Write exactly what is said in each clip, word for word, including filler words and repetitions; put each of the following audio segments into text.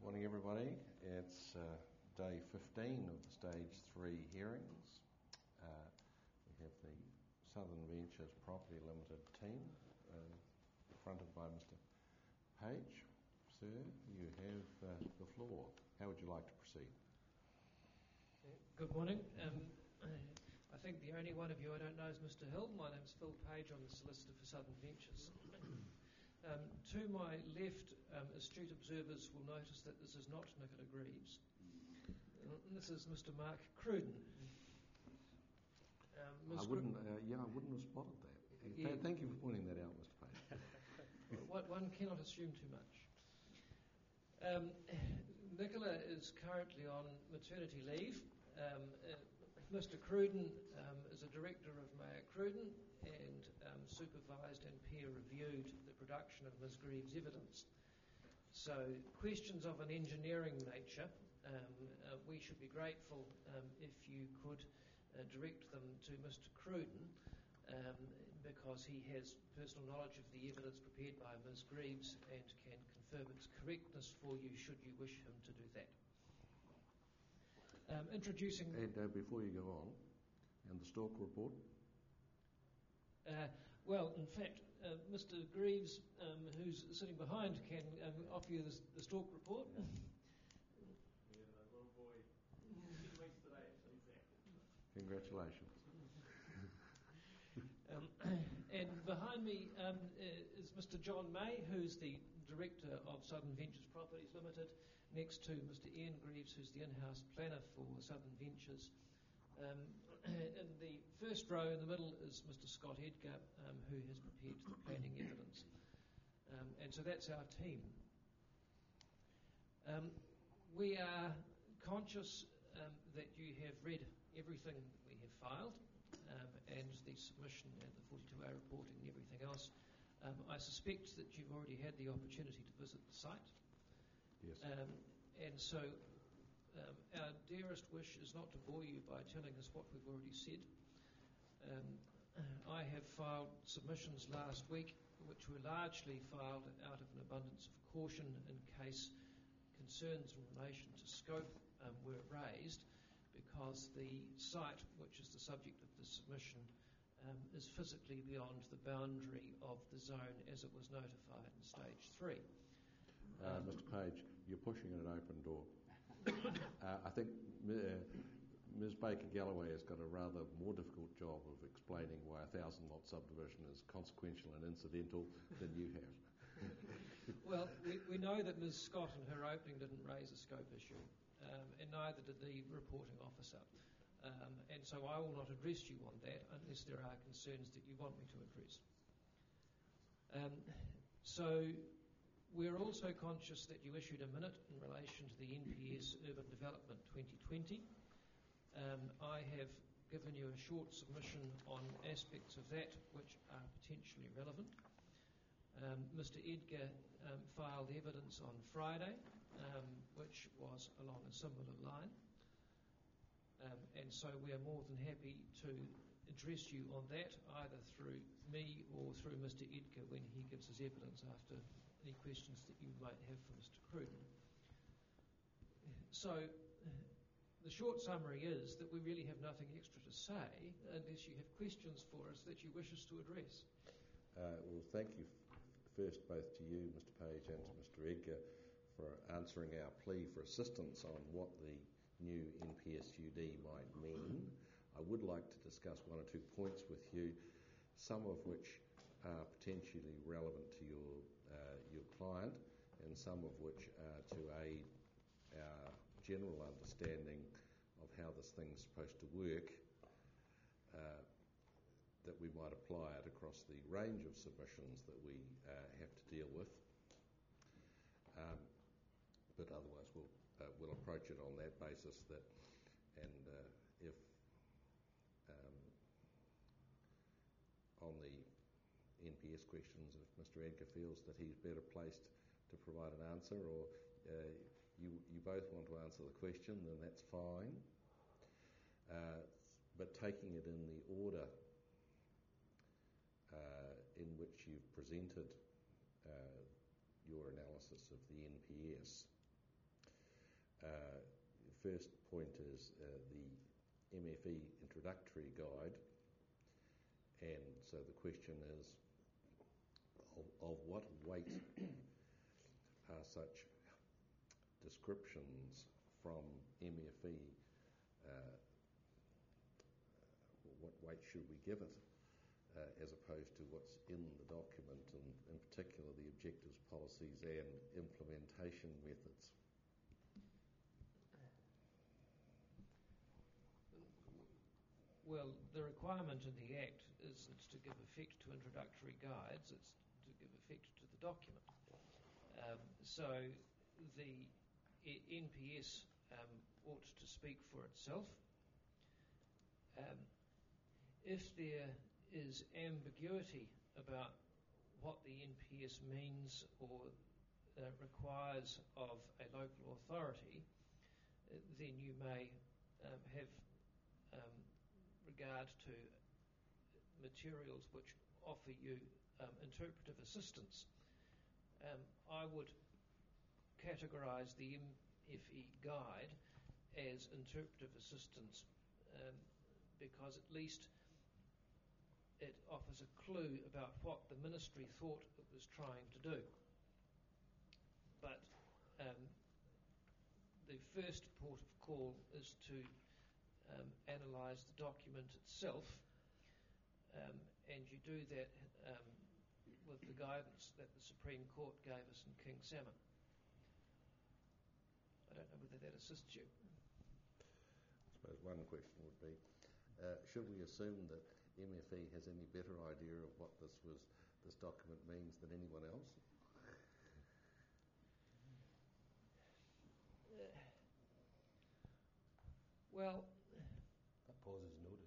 Morning everybody. It's uh, day fifteen of the stage three hearings. Uh, we have the Southern Ventures Property Limited team uh, fronted by Mister Page. Sir, you have uh, the floor. How would you like to proceed? Good morning. Um, I think the only one of you I don't know is Mister Hill. My name's Phil Page. I'm the solicitor for Southern Ventures. Um, to my left, um, astute observers will notice that this is not Nicola Greaves. Uh, this is Mister Mark Cruden. Um, I wouldn't. Uh, yeah, I wouldn't have spotted that. Yeah. Thank you for pointing that out, Mister Page. One cannot assume too much. Um, Nicola is currently on maternity leave. Um, uh, Mister Cruden um, is a director of Mayor Cruden and um, supervised and peer-reviewed the production of Miz Greaves' evidence. So questions of an engineering nature, um, uh, we should be grateful um, if you could uh, direct them to Mister Cruden um, because he has personal knowledge of the evidence prepared by Miz Greaves and can confirm its correctness for you should you wish him to do that. Um, introducing... And uh, before you go on, and the Stork report? Uh, well, in fact, uh, Mister Greaves, um, who's sitting behind, can um, offer you the, the Stork report. Yeah, the little boy. He waits today, actually, exactly. Congratulations. um, and behind me um, is Mister John May, who's the Director of Southern Ventures Properties Limited, next to Mister Ian Greaves, who's the in-house planner for Southern Ventures. Um, in the first row in the middle is Mister Scott Edgar, um, who has prepared the planning evidence. Um, and so that's our team. Um, we are conscious um, that you have read everything that we have filed, um, and the submission and the forty-two hour reporting and everything else. Um, I suspect that you've already had the opportunity to visit the site. Yes. Um, and so um, our dearest wish is not to bore you by telling us what we've already said. Um, I have filed submissions last week which were largely filed out of an abundance of caution in case concerns in relation to scope um, were raised, because the site, which is the subject of the submission, um, is physically beyond the boundary of the zone as it was notified in stage three. Uh, Um, Mister Page, you're pushing an open door. uh, I think uh, Miz Baker Galloway has got a rather more difficult job of explaining why a thousand lot subdivision is consequential and incidental than you have. Well, we, we know that Miz Scott in her opening didn't raise a scope issue, um, and neither did the reporting officer. Um, and so I will not address you on that unless there are concerns that you want me to address. Um, so we're also conscious that you issued a minute in relation to the N P S Urban Development twenty twenty. Um, I have given you a short submission on aspects of that which are potentially relevant. Um, Mister Edgar um, filed evidence on Friday, um, which was along a similar line. Um, and so we are more than happy to address you on that, either through me or through Mister Edgar when he gives his evidence after any questions that you might have for Mister Cruden. So the short summary is that we really have nothing extra to say unless you have questions for us that you wish us to address. Uh, well, thank you f- first both to you, Mister Page, and to Mister Edgar for answering our plea for assistance on what the new N P S U D might mean. I would like to discuss one or two points with you, some of which are potentially relevant to your uh, your client, and some of which are to aid our general understanding of how this thing's supposed to work, uh, that we might apply it across the range of submissions that we uh, have to deal with. Um, but otherwise we'll uh, we'll approach it on that basis, that and uh, if um, on the N P S questions, if Mister Edgar feels that he's better placed to provide an answer, or uh, you you both want to answer the question, then that's fine. Uh, but taking it in the order uh, in which you've presented uh, your analysis of the N P S, Uh, the first point is uh, the M F E introductory guide, and so the question is of, of what weight are such descriptions from M F E, uh, what weight should we give it, uh, as opposed to what's in the document, and in particular the objectives, policies and implementation methods. Well, the requirement in the Act is it's to give effect to introductory guides, it's to give effect to the document. Um, so the N P S um, ought to speak for itself. Um, if there is ambiguity about what the N P S means or uh, requires of a local authority, uh, then you may um, have um, regard to materials which offer you um, interpretive assistance. Um, I would categorise the M F E guide as interpretive assistance um, because at least it offers a clue about what the ministry thought it was trying to do. But um, the first port of call is to um, analyse the document itself, um, and you do that um, with the guidance that the Supreme Court gave us in King Salmon. I don't know whether that assists you. I suppose one question would be, uh, should we assume that M F E has any better idea of what this was, this document means than anyone else? Uh, well, that pause is noted.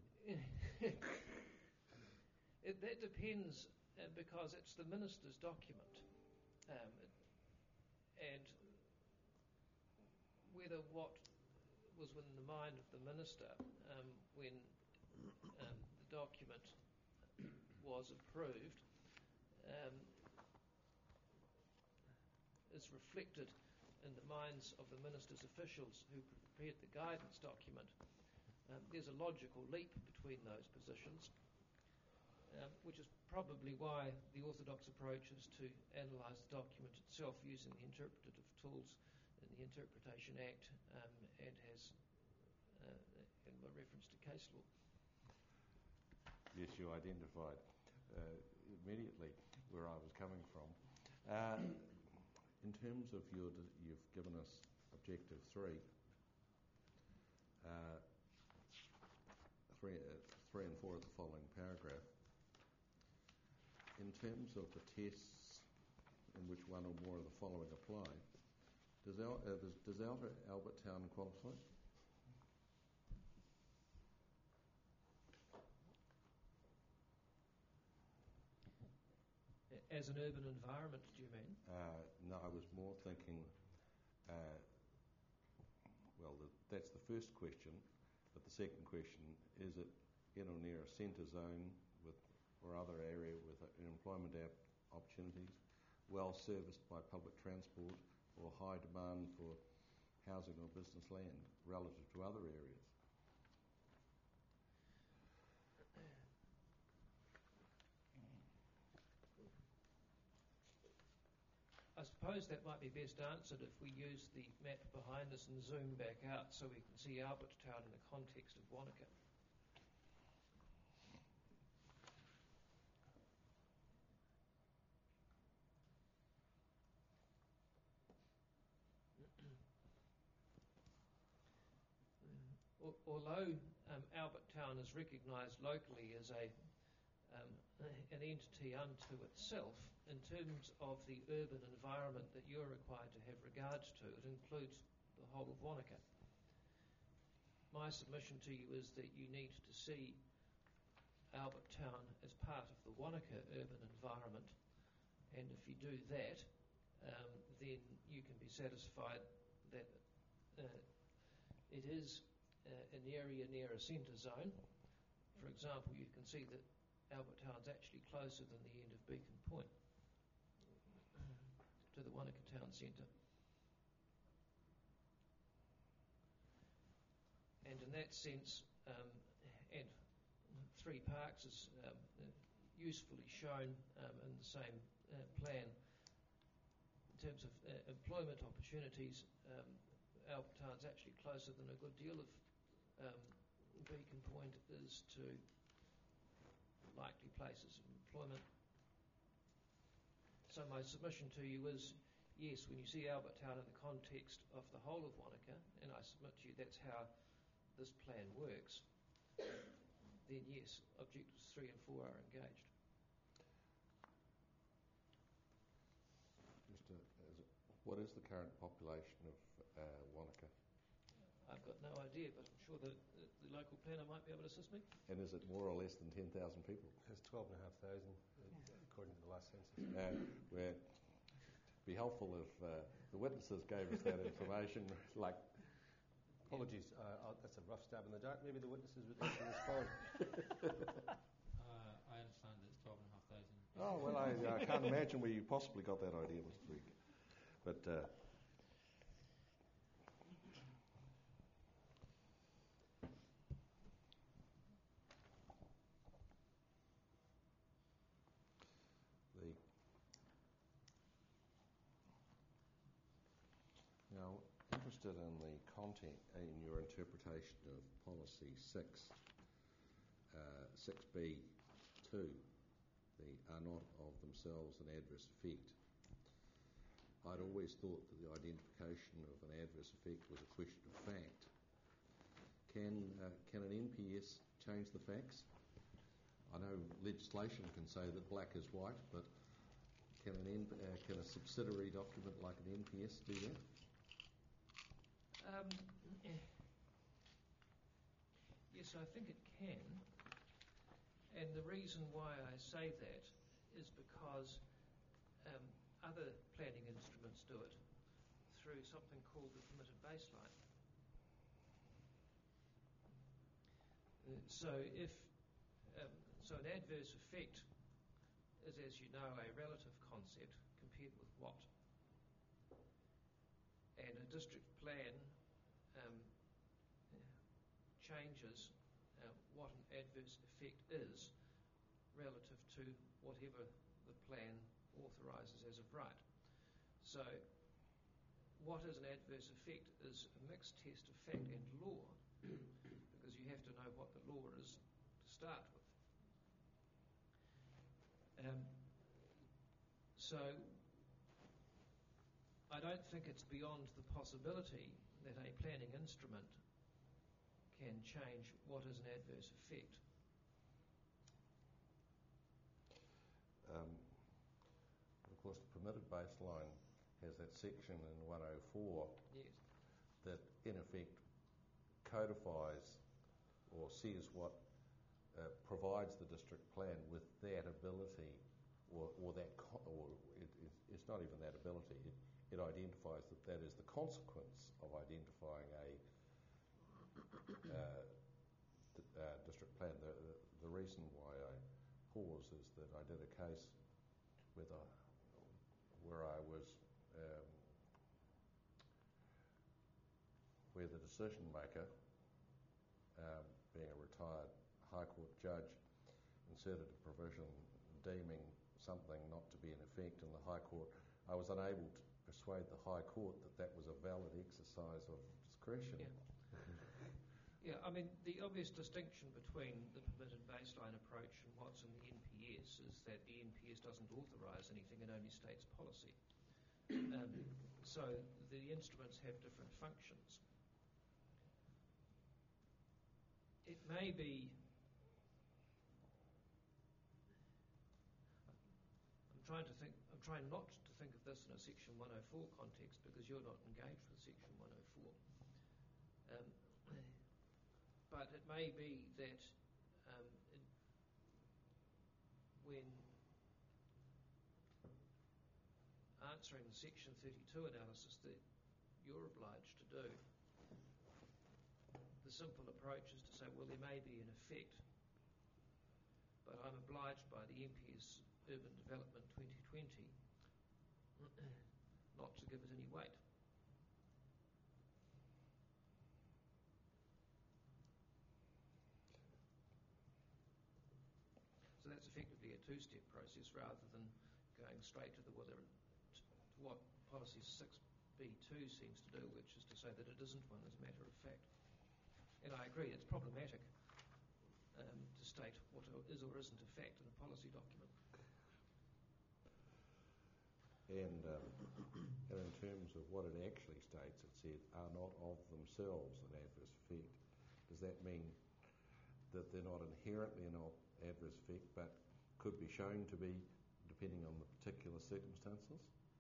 it, that depends uh, because it's the minister's document, um, and whether what was within the mind of the minister um, when um, the document was approved um, is reflected in the minds of the minister's officials who prepared the guidance document. Um, there's a logical leap between those positions, um, which is probably why the orthodox approach is to analyse the document itself using the interpretative tools in the Interpretation Act um, and has uh, and by reference to case law. Yes, you identified uh, immediately where I was coming from. Uh, in terms of your, you've given us objective three, uh, three, uh, three and four of the following paragraph. In terms of the tests in which one or more of the following apply, does, Al, uh, does, does Outer Albert Town qualify? As an urban environment, do you mean? Uh, no, I was more thinking, uh, well, the, that's the first question, but the second question, is it in or near a centre zone with or other area with employment opportunities, well serviced by public transport, or high demand for housing or business land relative to other areas? I suppose that might be best answered if we use the map behind us and zoom back out so we can see Albert Town in the context of Wanaka. Although um, Albert Town is recognised locally as a um, an entity unto itself, in terms of the urban environment that you're required to have regards to, it includes the whole of Wanaka. My submission to you is that you need to see Albert Town as part of the Wanaka urban environment, and if you do that, um, then you can be satisfied that uh, it is uh, an area near a centre zone. For example, you can see that Albert Town's actually closer than the end of Beacon Point to the Wanaka Town Centre. that sense, um, and Three Parks is um, usefully shown um, in the same uh, plan. In terms of uh, employment opportunities, um, Albert Town's actually closer than a good deal of um, Beacon Point is to likely places of employment. So my submission to you is, yes, when you see Albert Town in the context of the whole of Wanaka, and I submit to you that's how this plan works, then yes, objectives three and four are engaged. Mister Is it, what is the current population of uh, Wanaka? I've got no idea, but I'm sure that the, the local planner might be able to assist me. And is it more or less than ten thousand people? It's twelve and a half thousand, according to the last census. Uh, where it'd be helpful if uh, the witnesses gave us that information, like. Apologies, uh, that's a rough stab in the dark. Maybe the witnesses would like to respond. uh, I understand it's twelve and a half thousand. Oh, well, I, I can't imagine where you possibly got that idea, Mister Freak. But uh, the now interested in the content in your interpretation of policy six, uh, six B two. The are not of themselves an adverse effect. I'd always thought that the identification of an adverse effect was a question of fact. Can uh, can an N P S change the facts? I know legislation can say that black is white, but can an N, uh, can a subsidiary document like an N P S do that? Um, yes, I think it can. And the reason why I say that is because um, other planning instruments do it through something called the permitted baseline. Uh, so if um, so an adverse effect is, as you know, a relative concept compared with what. And a district plan um, changes Uh, what an adverse effect is relative to whatever the plan authorises as of right. So what is an adverse effect is a mixed test of fact and law, because you have to know what the law is to start with. Um, so I don't think it's beyond the possibility that a planning instrument can change what is an adverse effect. Um, of course, the permitted baseline has that section in one oh four Yes. that, in effect, codifies or says what uh, provides the district plan with that ability, or, or that, co- or it, it, it's not even that ability. It, it identifies that that is the consequence of identifying a Uh, d- uh, district plan. The, the, the reason why I pause is that I did a case with a, where I was um, where the decision maker, um, being a retired High Court judge, inserted a provision deeming something not to be in effect in the High Court. I was unable to persuade the High Court that that was a valid exercise of discretion. Yeah. Yeah, I mean, the obvious distinction between the permitted baseline approach and what's in the N P S is that the N P S doesn't authorise anything, it only states policy. Um, so the instruments have different functions. It may be, I'm trying to think, I'm trying not to think of this in a Section one oh four context because you're not engaged with Section one oh four. Um, But it may be that um, in, when answering the Section thirty-two analysis that you're obliged to do, the simple approach is to say, well, there may be an effect, but I'm obliged by the N P S Urban Development twenty twenty not to give it any weight. two-step process rather than going straight to the whether to what policy six B two seems to do, which is to say that it isn't one as a matter of fact. And I agree, it's problematic um, to state what is or isn't a fact in a policy document. And, um, and in terms of what it actually states, it said, are not of themselves an adverse effect. Does that mean that they're not inherently an adverse effect, but could be shown to be, depending on the particular circumstances?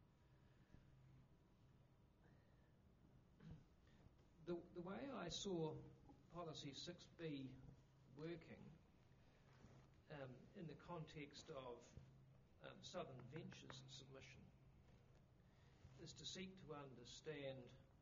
The, the way I saw policy six B working um, in the context of um, Southern Ventures submission is to seek to understand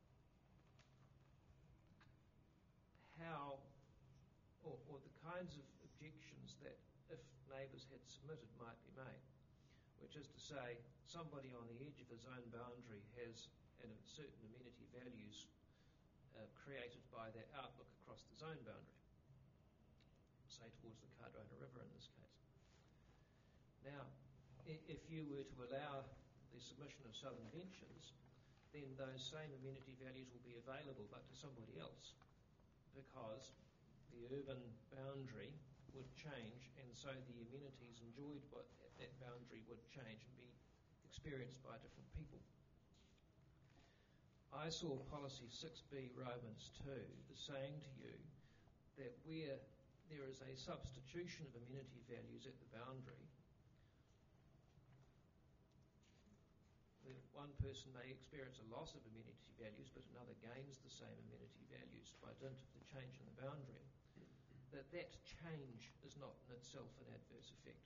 how or, or the kinds of objections that, if neighbours had submitted, might be made, which is to say somebody on the edge of a zone boundary has an, certain amenity values Uh, created by their outlook across the zone boundary, say towards the Cardrona River in this case. Now, I- if you were to allow the submission of Southern Ventures, then those same amenity values will be available but to somebody else, because the urban boundary would change, and so the amenities enjoyed by that boundary would change and be experienced by different people. I saw policy six B Romans two as saying to you that where there is a substitution of amenity values at the boundary, where one person may experience a loss of amenity values but another gains the same amenity values by dint of the change in the boundary, that that change is not in itself an adverse effect.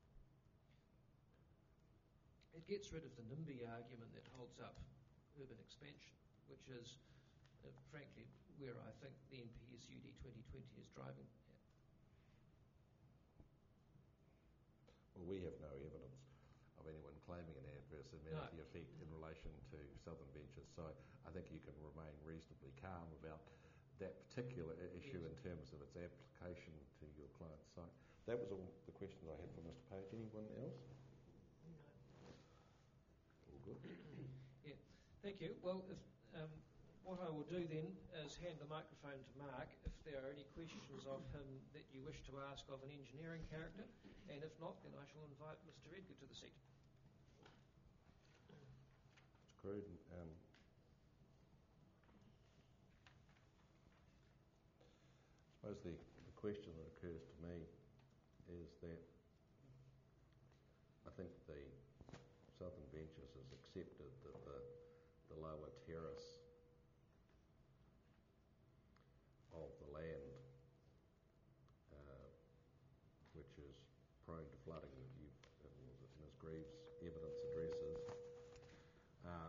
It gets rid of the NIMBY argument that holds up urban expansion, which is, uh, frankly, where I think the N P S U D twenty twenty is driving at. Well, we have no evidence of anyone claiming an adverse amenity no. effect in relation to Southern Ventures, so I think you can remain reasonably calm about that particular issue yes. in terms of its application to your client's site. That was all the questions I had for Mister Page. Anyone else? No. All good. Yeah. Thank you. Well, if, um, what I will do then is hand the microphone to Mark if there are any questions of him that you wish to ask of an engineering character, and if not, then I shall invite Mister Edgar to the seat. Mister Cruden, um, I suppose the, the question that occurs to me is that I think the Southern Ventures has accepted that the the lower terrace of the land, uh, which is prone to flooding, that you've, that Miz Greaves' evidence addresses, uh,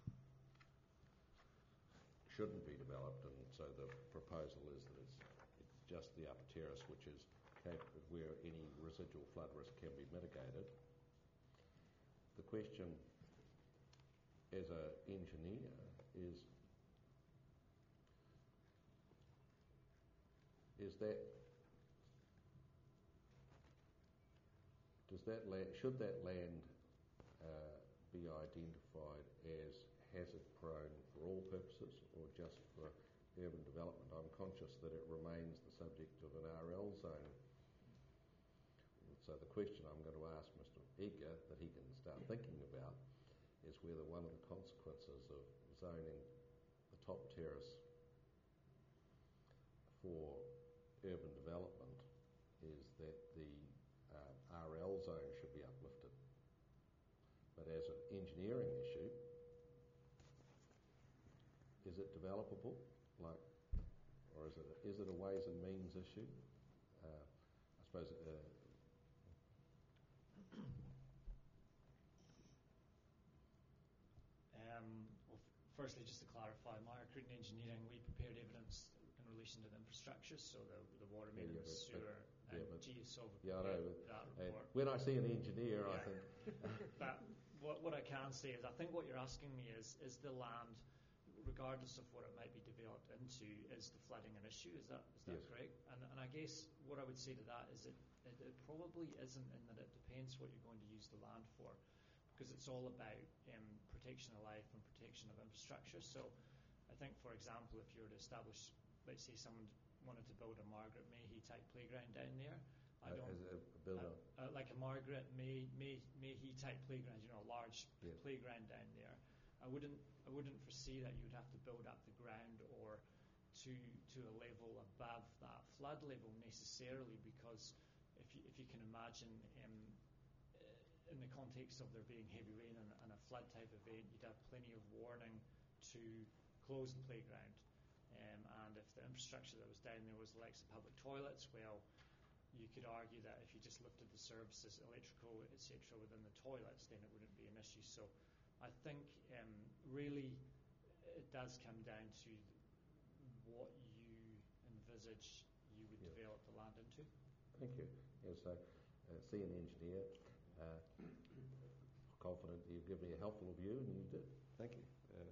shouldn't be developed, and so the proposal is that it's, it's just the upper terrace which is capable, where any residual flood risk can be mitigated. The question as an engineer is, is that, does that land, should that land uh, be identified as hazard prone for all purposes or just for urban development? I'm conscious that it remains the subject of an R L zone. So the question I'm going to ask Mister Edgar that he can start thinking about is whether one of the consequences of zoning the top terrace for urban development is that the uh, R L zone should be uplifted. But as an engineering issue, is it developable? Like, or is it a, is it a ways and means issue? Uh, I suppose. Uh, Um, well, f- firstly, just to clarify, Meyer Cruden Engineering, we prepared evidence in relation to the infrastructure, so the, the water main, yeah, the sewer, yeah, and but, GeoSolve yeah, I know, but, that uh, report. when I see an engineer, yeah. I think. But what, what I can say is, I think what you're asking me is, is the land regardless of what it might be developed into, is the flooding an issue? Is that is that Yes. correct? And and I guess what I would say to that is it, it it probably isn't, in that it depends what you're going to use the land for, because it's all about um, protection of life and protection of infrastructure. So I think, for example, if you were to establish, let's say someone wanted to build a Margaret Mayhew type playground down there, I Uh, don't as a, a build uh, up. uh, like a Margaret May, May Mayhew type playground, you know, a large Yeah. playground down there. I wouldn't I wouldn't foresee that you would have to build up the ground or to to a level above that flood level necessarily, because if you if you can imagine, um, uh, in the context of there being heavy rain and, and a flood type event, you'd have plenty of warning to close the playground. Um, and if the infrastructure that was down there was the likes of public toilets, well, you could argue that if you just lifted the services, electrical, et cetera, within the toilets, then it wouldn't be an issue. So I think um, really it does come down to what you envisage you would Yeah. develop the land into. Thank you. Yes, I uh, see an engineer. Uh, confident you've given me a helpful view, and you did. Thank you. Uh,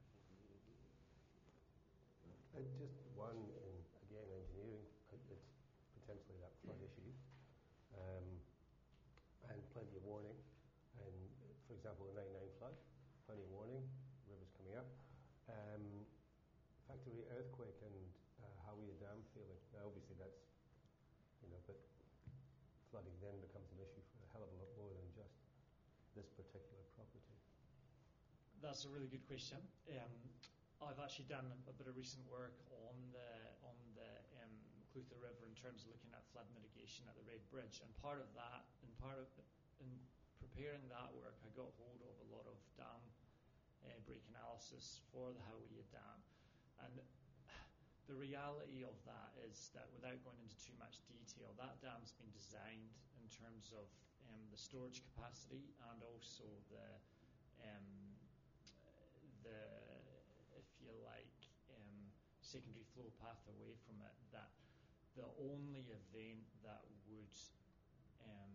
Uh, just one, in, again, engineering, uh, it's potentially that flood issue, um, and plenty of warning. And uh, for example, the ninety-nine flood, plenty of warning, rivers coming up. Um, factory earthquake and uh, Hawea Dam failing. Now, obviously, that's, you know, but flooding then becomes an issue for a hell of a lot more than just this particular property. That's a really good question. Um, I've actually done a bit of recent work on the on the um, Clutha River in terms of looking at flood mitigation at the Red Bridge, and part of that, and part of in preparing that work, I got hold of a lot of dam uh, break analysis for the Hawea Dam, and the reality of that is that, without going into too much detail, that dam's been designed in terms of um, the storage capacity and also the um, the if you like, um, secondary flow path away from it, that the only event that would um,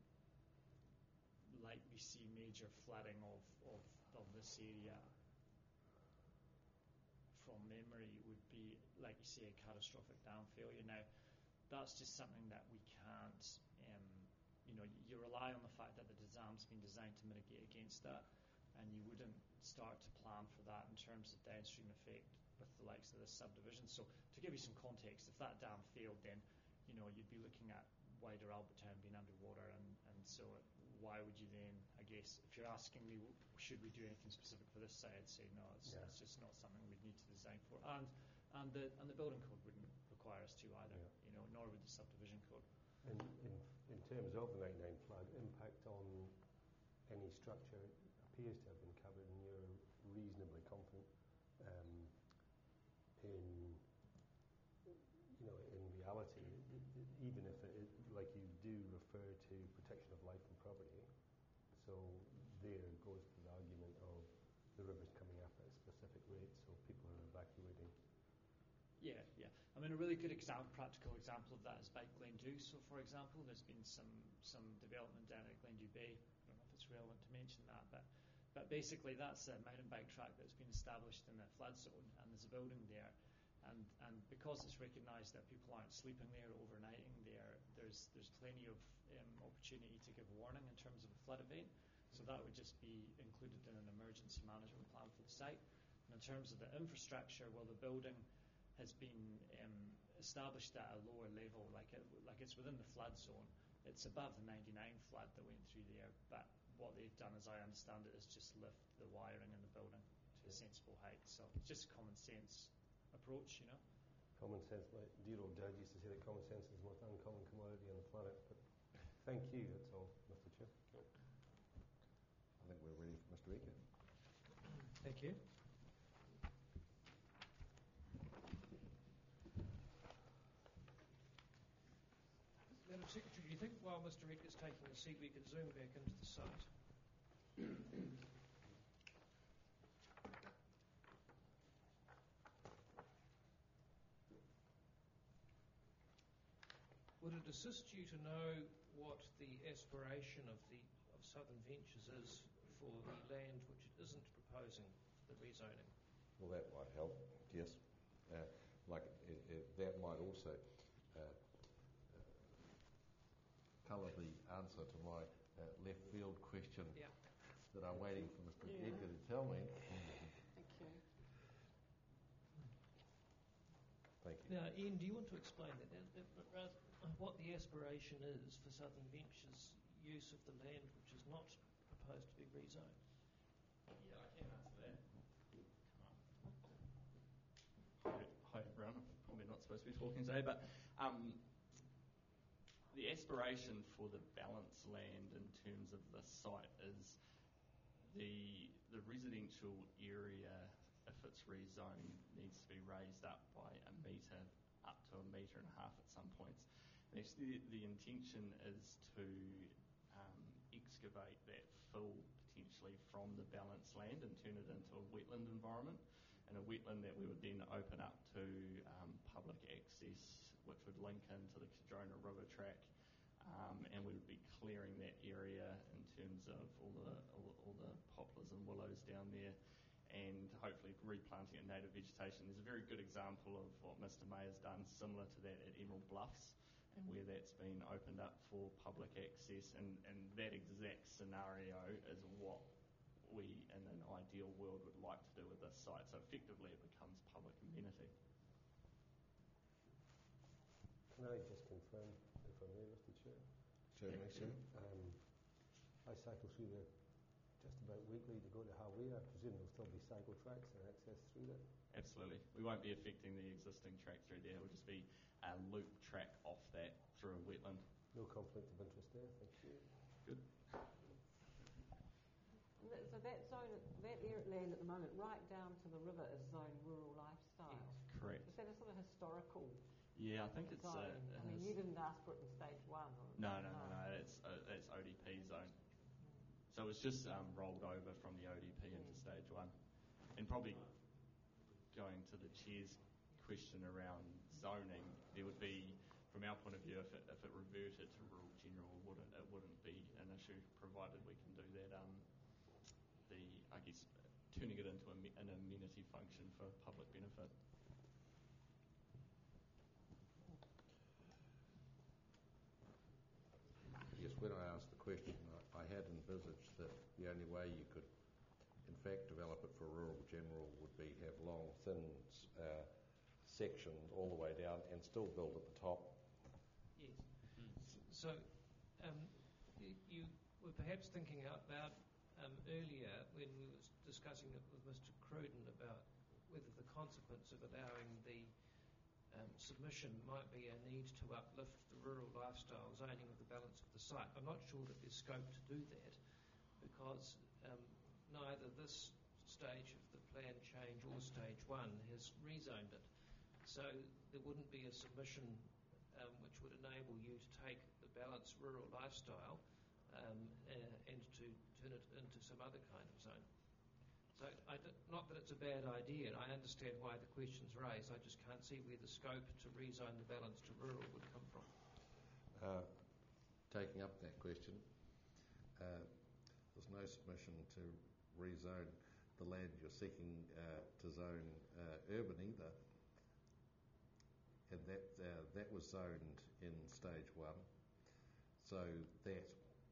likely see major flooding of, of, of this area from memory would be, like you say, a catastrophic dam failure. Now, that's just something that we can't, um, you know, you rely on the fact that the dam's been designed to mitigate against that, and you wouldn't start to plan for that in terms of downstream effect with the likes of this subdivision. So to give you some context, if that dam failed, then, you know, you'd be looking at wider Albertown being underwater, and, and so why would you then, I guess, if you're asking me, should we do anything specific for this site, I'd say no, it's, Yeah. it's just not something we'd need to design for. And and the and the building code wouldn't require us to either, Yeah. you know, nor would the subdivision code. And in, in terms of the ninety-nine flood, impact on any structure appears to have been covered, and you're reasonably confident um, in, you know, in reality, even if it is, like you do refer to protection of life and property, so there goes to the argument of the rivers coming up at a specific rate, so people are evacuating. Yeah, yeah. I mean, a really good example, practical example of that is by Glendew. So, for example, there's been some some development down at Glendew Bay. I don't know if it's relevant to mention that, but but basically that's a mountain bike track that's been established in the flood zone, and there's a building there, and and because it's recognised that people aren't sleeping there, overnighting there, there's there's plenty of um, opportunity to give warning in terms of a flood event. So that would just be included in an emergency management plan for the site. And in terms of the infrastructure, well, the building has been um, established at a lower level, like it, like it's within the flood zone. It's above the ninety-nine flood that went through there, but what they've done, as I understand it, is just lift the wiring in the building to a sensible height. So it's just a common sense approach, you know. Common sense, like dear old Dad used to say that common sense is the most uncommon commodity on the planet. But thank you, that's all, Mister Chair. I think we're ready for Mister Eaker. Thank you. Madam Secretary, do you think while Mister Eaker is taking a seat, we could zoom back into the site? Would it assist you to know what the aspiration of the of Southern Ventures is for the land which it isn't proposing the rezoning? Well, that might help, yes. Uh, like it, it, that might also uh, uh, colour the answer to my uh, left field question Yeah. that I'm waiting for Mister Yeah. Edgar to tell me. Thank you. Thank you. Now, Ian, do you want to explain that? Uh, uh, uh, what the aspiration is for Southern Ventures' use of the land which is not proposed to be rezoned? Yeah, I can answer that. Hi, hi everyone. I'm probably not supposed to be talking today, but um, the aspiration for the balance land in terms of the site is the the residential area, if it's rezoned, needs to be raised up by a metre, up to a metre and a half at some points. And actually, the, the intention is to um, excavate that fill potentially from the balance land and turn it into a wetland environment, and a wetland that we would then open up to um, public access, which would link into the Cardrona River track, um, and we would be clearing that area in terms of all the all, all the poplars and willows down there, and hopefully replanting a native vegetation. There's a very good example of what Mister May has done, similar to that at Emerald Bluffs, and where that's been opened up for public access, and, and that exact scenario is what we, in an ideal world, would like to do with this site. So effectively it becomes public amenity. Can I just confirm, if I may, Mister Chair? Certainly, sir. Um, I cycle through there just about weekly to go to Hawaii. I presume there'll still be cycle tracks and access through there. Absolutely. We won't be affecting the existing track through there. It will just be a loop track off that through a wetland. No conflict of interest there, thank you. Good. Th- So that zone, that area land at the moment, right down to the river, is zoned rural lifestyle. Correct. Is that a sort of historical Yeah, I think it's. zone? Uh, it I mean, has- you didn't ask for it in stage one. Or No, no, no, no. It's uh, it's O D P zone. So it's just um, rolled over from the O D P into stage one, and probably going to the chair's question around zoning, there would be, from our point of view, if it, if it reverted to rural general, wouldn't it wouldn't be an issue, provided we can do that. Um, the I guess turning it into a, an amenity function for public benefit. Yes, when I asked the question, I, I had envisaged that the only way you could, in fact, develop it for rural general would be have long, thin uh, sections all the way down and still build at the top. Yes. So um, y- you were perhaps thinking out loud um, earlier when we were discussing it with Mister Cruden about whether the consequence of allowing the um, submission might be a need to uplift the rural lifestyle zoning of the balance of the site. I'm not sure that there's scope to do that because um, neither this stage of the plan change or stage one has rezoned it. So there wouldn't be a submission um, which would enable you to take the balanced rural lifestyle um, uh, and to turn it into some other kind of zone. So I d- not that it's a bad idea, and I understand why the question's raised. I just can't see where the scope to rezone the balance to rural would come from. Uh, taking up that question, uh, there's no submission to rezone the land you're seeking uh, to zone uh, urban either, and that uh, that was zoned in stage one, so that.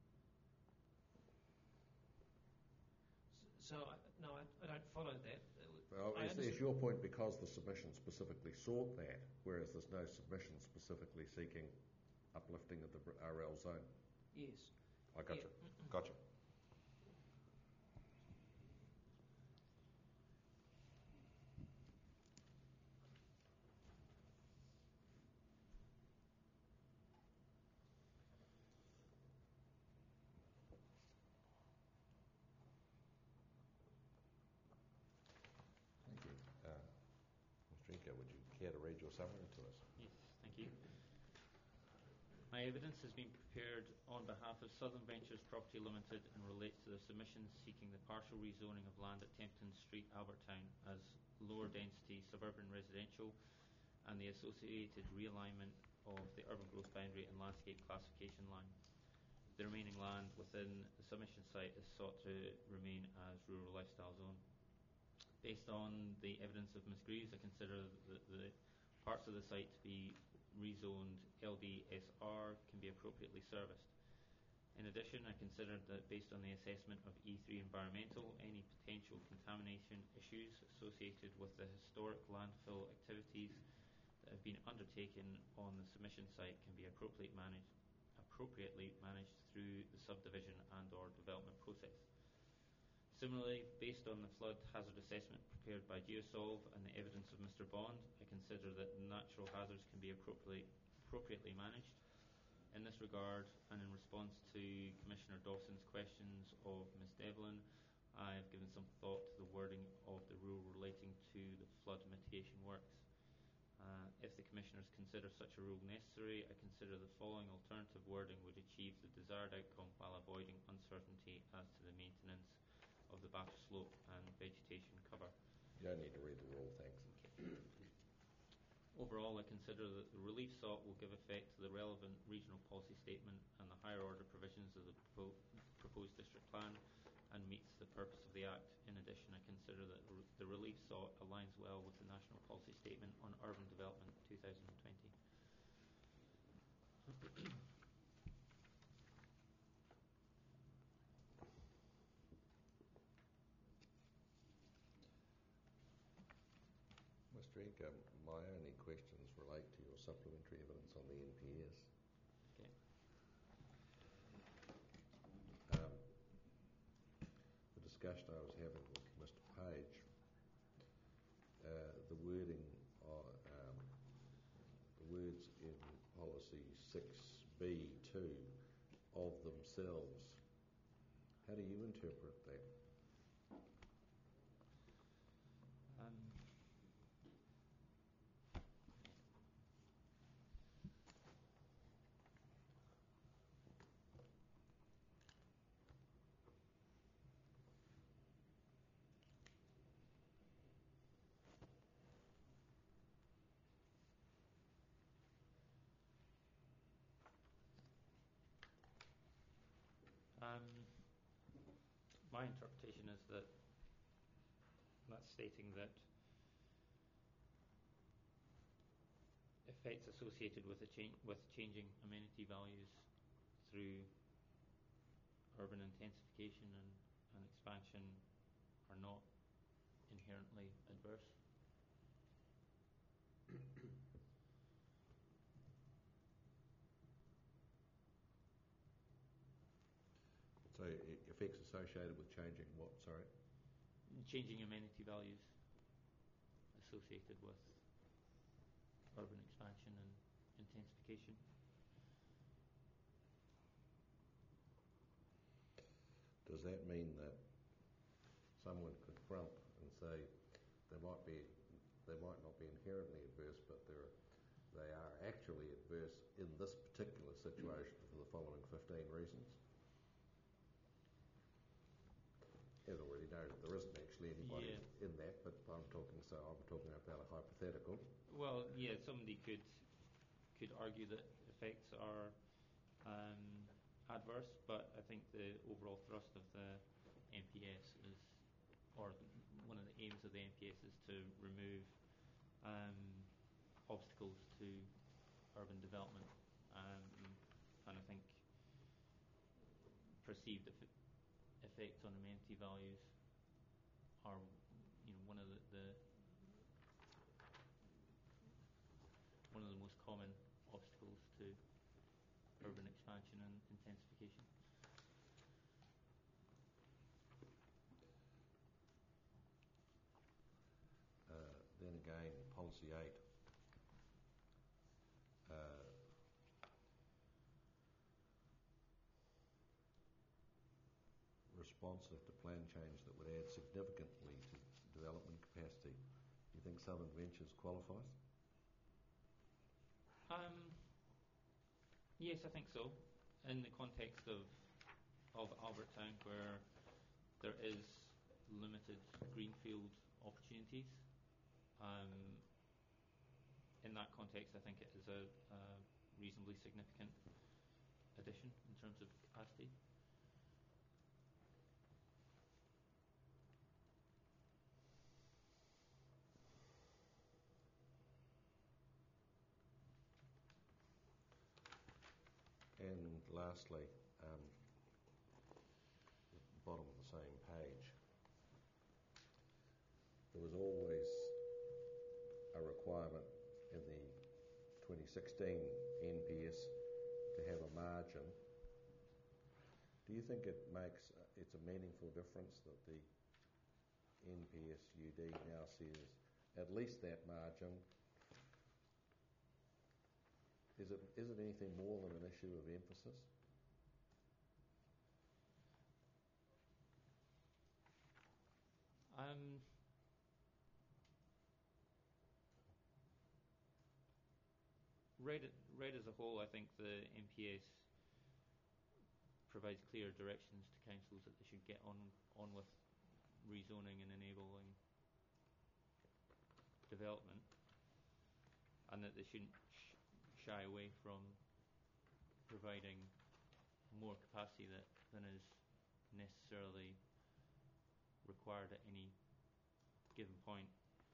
So, I, no, I, I don't follow that. Well, I is, is your point because the submission specifically sought that, whereas there's no submission specifically seeking uplifting of the R L zone? Yes. I gotcha. Yeah. Gotcha. Thank you. Uh, Mister Inca, would you care to read your summary to us? Yes, thank you. My evidence has been prepared on behalf of Southern Ventures Property Limited and relates to the submissions seeking the partial rezoning of land at Tempton Street, Albertown as lower density suburban residential and the associated realignment of the urban growth boundary and landscape classification line. The remaining land within the submission site is sought to remain as rural lifestyle zone. based on the evidence of Miz Greaves, I consider that the parts of the site to be rezoned L D S R can be appropriately serviced. In addition, I considered that based on the assessment of E three environmental, any potential contamination issues associated with the historic landfill activities that have been undertaken on the submission site can be appropriately managed, appropriately managed through the subdivision and or development process. Similarly, based on the flood hazard assessment prepared by Geosolve and the evidence of Mister Bond, I consider that natural hazards can be appropriately, appropriately managed. In this regard, and in response to Commissioner Dawson's questions of Miz Devlin, I have given some thought to the wording of the rule relating to the flood mitigation works. Uh, if the Commissioners consider such a rule necessary, I consider the following alternative wording would achieve the desired outcome while avoiding uncertainty as to the maintenance of the back slope and vegetation cover. You don't need to read the rule, thanks. Okay. Overall, I consider that the relief sought will give effect to the relevant regional policy statement and the higher order provisions of the propo proposed district plan and meets the purpose of the Act. In addition, I consider that the relief sought aligns well with the National Policy Statement on Urban Development two thousand twenty. Mister Ingham, my only questions relate to your supplementary evidence on the N P S. Okay. Um, the discussion I was having with Mister Page, uh, the wording, of, um, the words in policy six B two of themselves, how do you interpret that? Um, Um, my interpretation is that that's stating that effects associated with a change with changing amenity values through urban intensification and, and expansion are not inherently adverse. So e- effects associated with changing what, sorry? Changing amenity values associated with urban expansion and intensification. Does that mean that someone could frump and say they might be, they might not be inherently adverse, but they're, they are actually adverse in this particular situation for the following fifteen reasons? As already noted, there isn't actually anybody Yeah. in that, but I'm talking, so I'm talking about a hypothetical. Well, yeah, somebody could could argue that effects are um, adverse, but I think the overall thrust of the N P S is, or one of the aims of the N P S is to remove um, obstacles to urban development, um, and I think perceived eff effects on amenity values are, you know, one of the, the one of the most common obstacles to urban expansion and intensification. Uh, then again, policy eight. Uh, responsive to plan change that would add significantly to development capacity. Do you think Southern Ventures qualifies? Um, yes, I think so. In the context of of Albertown, where there is limited greenfield opportunities, um, in that context, I think it is a, a reasonably significant addition in terms of capacity. And lastly, um, at the bottom of the same page, there was always a requirement in the twenty sixteen N P S to have a margin. Do you think it makes it's a meaningful difference that the N P S U D now says at least that margin? Is it is it anything more than an issue of emphasis? Um, read, read as a whole, I think the N P S provides clear directions to councils that they should get on on with rezoning and enabling development, and that they shouldn't sh- shy away from providing more capacity that, than is necessarily required at any given point.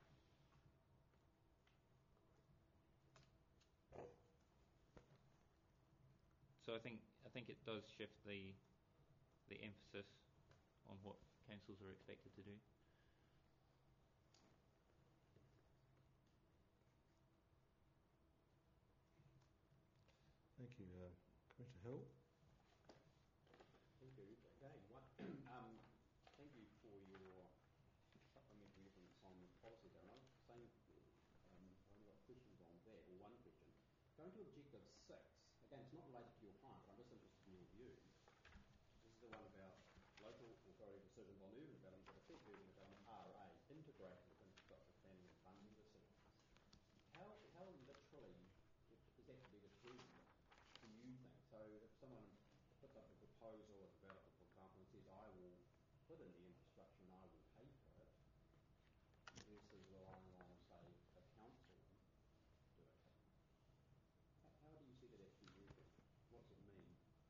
So I think I think it does shift the the emphasis on what councils are expected to do. Thank you, uh, Commissioner Hill. Thank you. Again, what, um, thank you for your supplementary evidence on policy. Darren. Same, um, I've only got questions on that, or one question. Going to objective six, again, it's not related to your client, but I'm just interested in your views. This is the one about local authority decisions on urban development that affect urban development, R A, integrated with infrastructure planning and funding decisions. How, how literally is that to be determined, do you think? So if someone puts up a proposal, a developer, for example, and says, I will put in the infrastructure and I will pay for it, versus relying on, say, the council doing it. How do you see that actually working? What does it mean?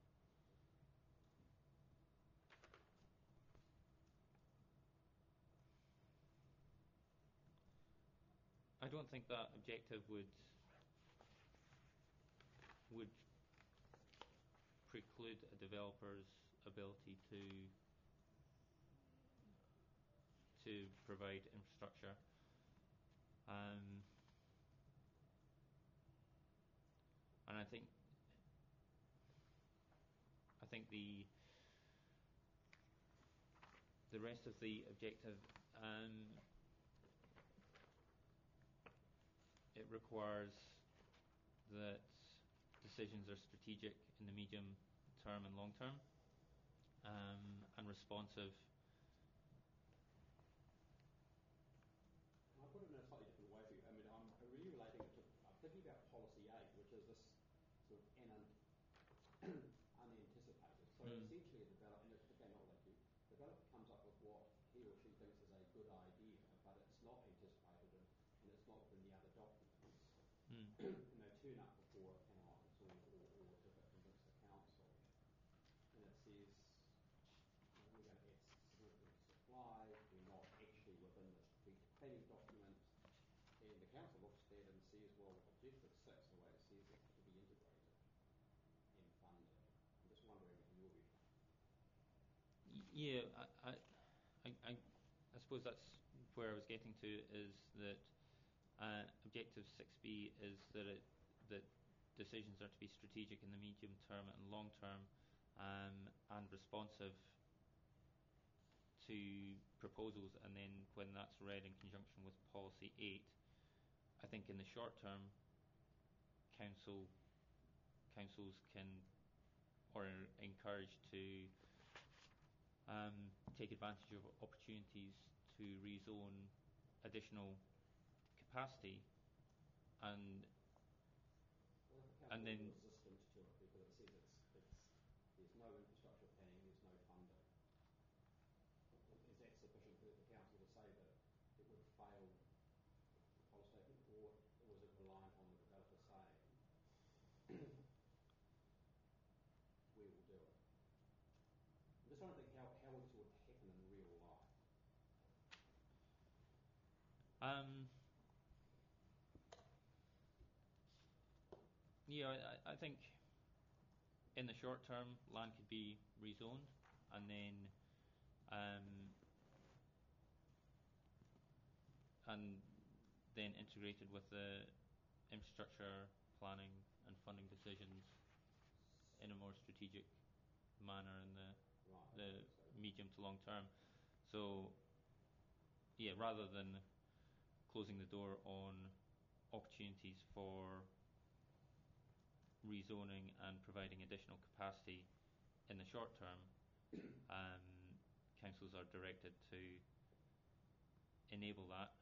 I don't think that objective would would preclude a developer's ability to to provide infrastructure. Um, and I think I think the the rest of the objective, um, it requires that decisions are strategic in the medium term and long term, um, and responsive. I'll put it in a slightly different way for you. I mean, I'm really relating it to, I'm thinking about policy eight, which is this sort of un- unanticipated. So Mm. essentially a developer, and it's again not like you, the developer comes up with what he or she thinks is a good idea, but it's not anticipated and, and it's not within the other documents. Mm. And they turn up before an alliance or, or, or to convince the council. And it says, you know, we're going to add significant supply, we're not actually within the strategic planning document, and the council looks at that and says, well, objective six, the way it says it, to be integrated and funded. I'm just wondering in your view. Yeah, I, I, I, I suppose that's where I was getting to, is that uh, objective six B is that it, that decisions are to be strategic in the medium term and long term, um, and responsive to proposals, and then when that's read in conjunction with policy eight, I think in the short term, council councils can or are encouraged to um, take advantage of opportunities to rezone additional capacity, and Well, if the and council then is resistant to it because it says it's, it's, there's no infrastructure planning, there's no funding, is that sufficient for the council to say that it would fail the policy statement, or was it reliant on the developer saying, we will do it? I'm just trying to think how, how this would happen in real life. um, yeah, I, I think in the short term, land could be rezoned, and then um, and then integrated with the infrastructure planning and funding decisions in a more strategic manner in the Right. the okay, so medium to long term. So, yeah, rather than closing the door on opportunities for rezoning and providing additional capacity in the short term, um, councils are directed to enable that,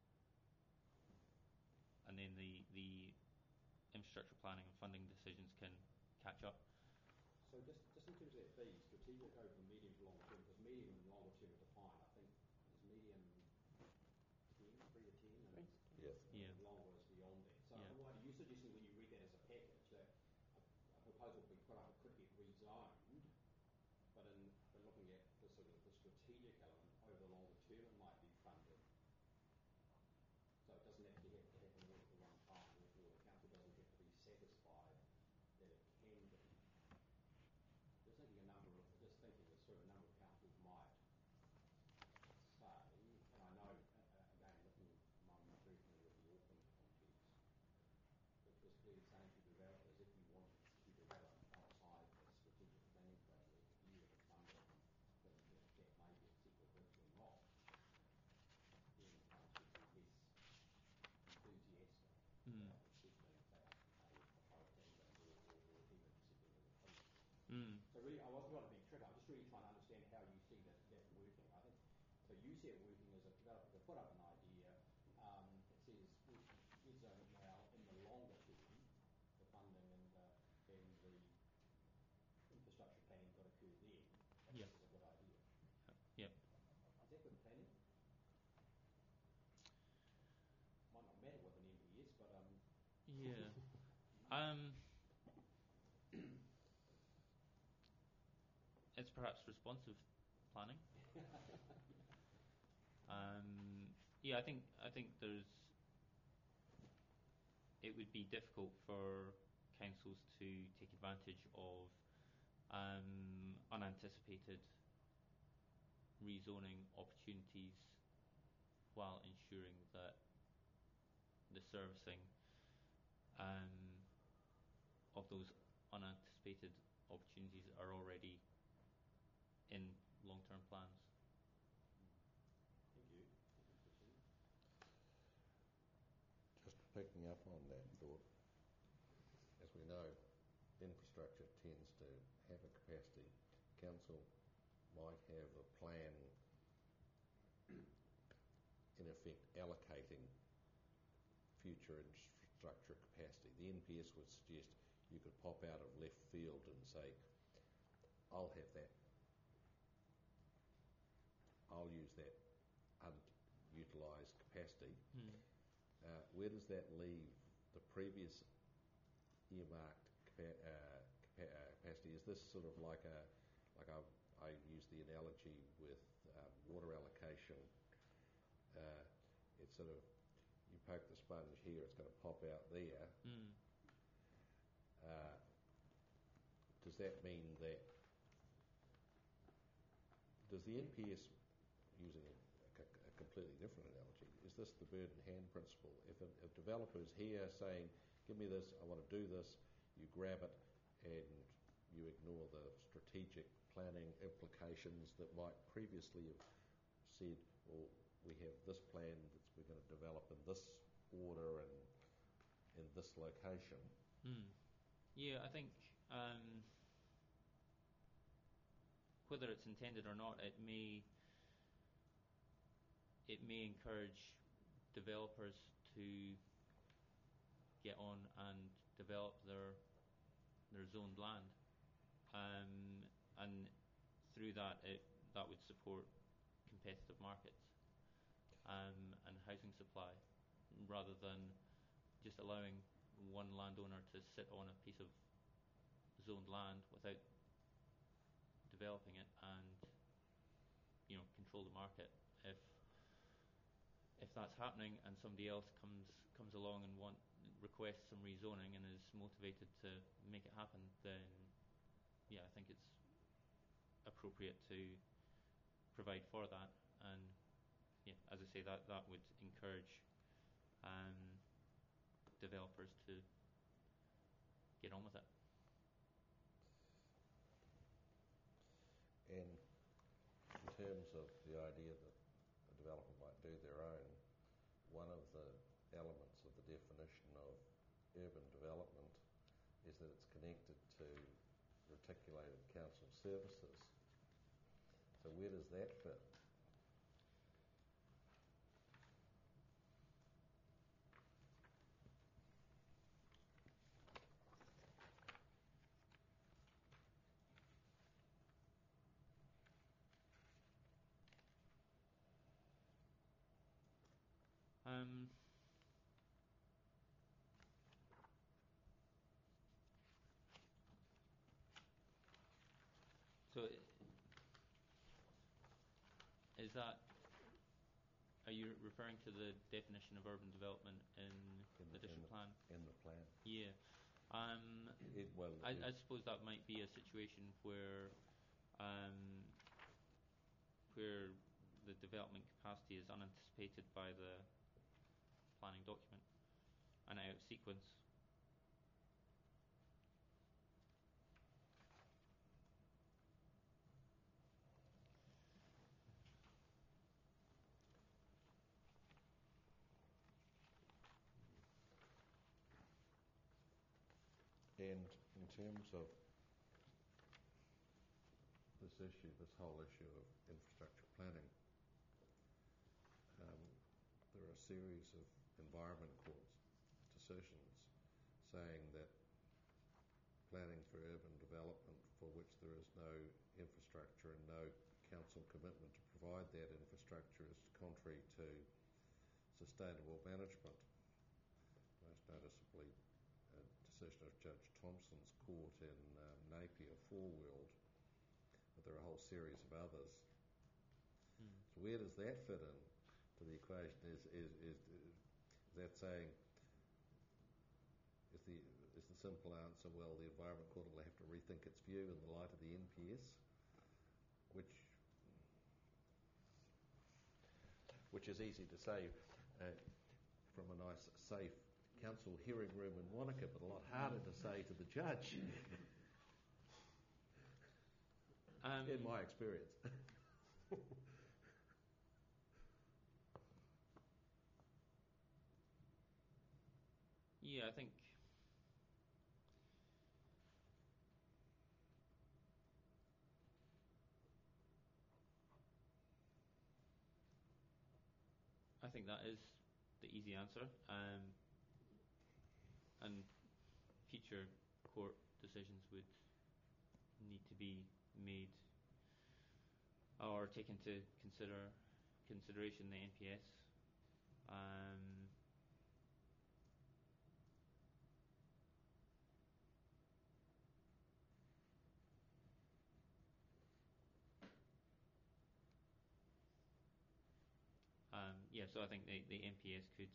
and then the, the infrastructure planning and funding decisions can catch up. So just, just in terms of that B, strategic over the medium to long term, because medium and longer term are defined. I think is medium ten, three to ten, and Yes. Yeah. longer is beyond that. So Yeah. what are you suggesting when you read that as a package that a, a proposal will be put up, it could get rezoned, but in, but looking at the sort of the strategic element over the longer term, it might be funded. So it doesn't actually have to happen all at the one time, or, or the council doesn't have to be satisfied that it can be. Just thinking a number of, just thinking of sort of a number of councils might say, and I know, uh, again, looking, I'm very familiar with the Auckland context, which was clearly saying to developers, if you wanted to develop outside the strategic planning framework, you were the funding that, that, that may be accepted, virtually not, then councils will be less enthusiastic Mm. about accepting a, a proposed England or, or, or even accepting an approval. Mm. So really, I wasn't trying to be tricky. I'm just really trying to understand how you see that, that working. I think so. You see it working as a developer to put up an idea. Um, it says red zone it now in the longer term, the funding and the and the infrastructure planning got to occur then. That Yeah. is a good idea. Yep. Is that good planning? Might not matter with an M P S, but um. Yeah. um. It's perhaps responsive planning. um, yeah, I think I think there's. It would be difficult for councils to take advantage of um, unanticipated rezoning opportunities while ensuring that the servicing um, of those unanticipated opportunities are already in long-term plans. Thank you. That's interesting. Just picking up on that thought, as we know, infrastructure tends to have a capacity. Council might have a plan, in effect, allocating future infrastructure capacity. The N P S would suggest you could pop out of left field and say, I'll have that. I'll use that unutilised capacity. Hmm. Uh, where does that leave the previous earmarked capa- uh, capa- uh, capacity? Is this sort of like a, like I, I use the analogy with uh, water allocation. Uh, it's sort of, you poke the sponge here, it's going to pop out there. Hmm. Uh, does that mean that, does the N P S, using a, a, a completely different analogy, is this the bird in hand principle? If a, a developer's here saying, give me this, I want to do this, you grab it and you ignore the strategic planning implications that might previously have said, well, we have this plan that we're going to develop in this order and in this location. Hmm. Yeah, I think um, whether it's intended or not, it may it may encourage developers to get on and develop their their zoned land, um, and through that it that would support competitive markets um, and housing supply, rather than just allowing one landowner to sit on a piece of zoned land without developing it and, you know, control the market. If if that's happening and somebody else comes comes along and want requests some rezoning and is motivated to make it happen, then yeah, I think it's appropriate to provide for that, and yeah, as I say, that that would encourage um, developers to get on with it. And in terms of the idea that a developer might do their own, one of the elements of the definition of urban development is that it's connected to reticulated council services. So where does that fit? Um, so, is that, are you referring to the definition of urban development in, In the the, in district the, plan? in the plan. Yeah. Um, It, well, I, it, I suppose that might be a situation where um, where the development capacity is unanticipated by the planning document and out of sequence. and in terms of this issue, this whole issue of infrastructure planning, um, there are a series of environment court decisions saying that planning for urban development for which there is no infrastructure and no council commitment to provide that infrastructure is contrary to sustainable management. Most noticeably, a decision of Judge Thompson's court in um, Napier Four-World, but there are a whole series of others. Hmm. So where does that fit in to the equation? Is is is, is that saying is the is the simple answer, well, the Environment Court will have to rethink its view in the light of the N P S, which which is easy to say uh, from a nice, safe council hearing room in Wanaka, but a lot harder to say to the judge, Um, in my experience. yeah, I think I think that is the easy answer, um, and future court decisions would need to be made or take into consider consideration the N P S. Um, um, yeah, so I think the, the N P S could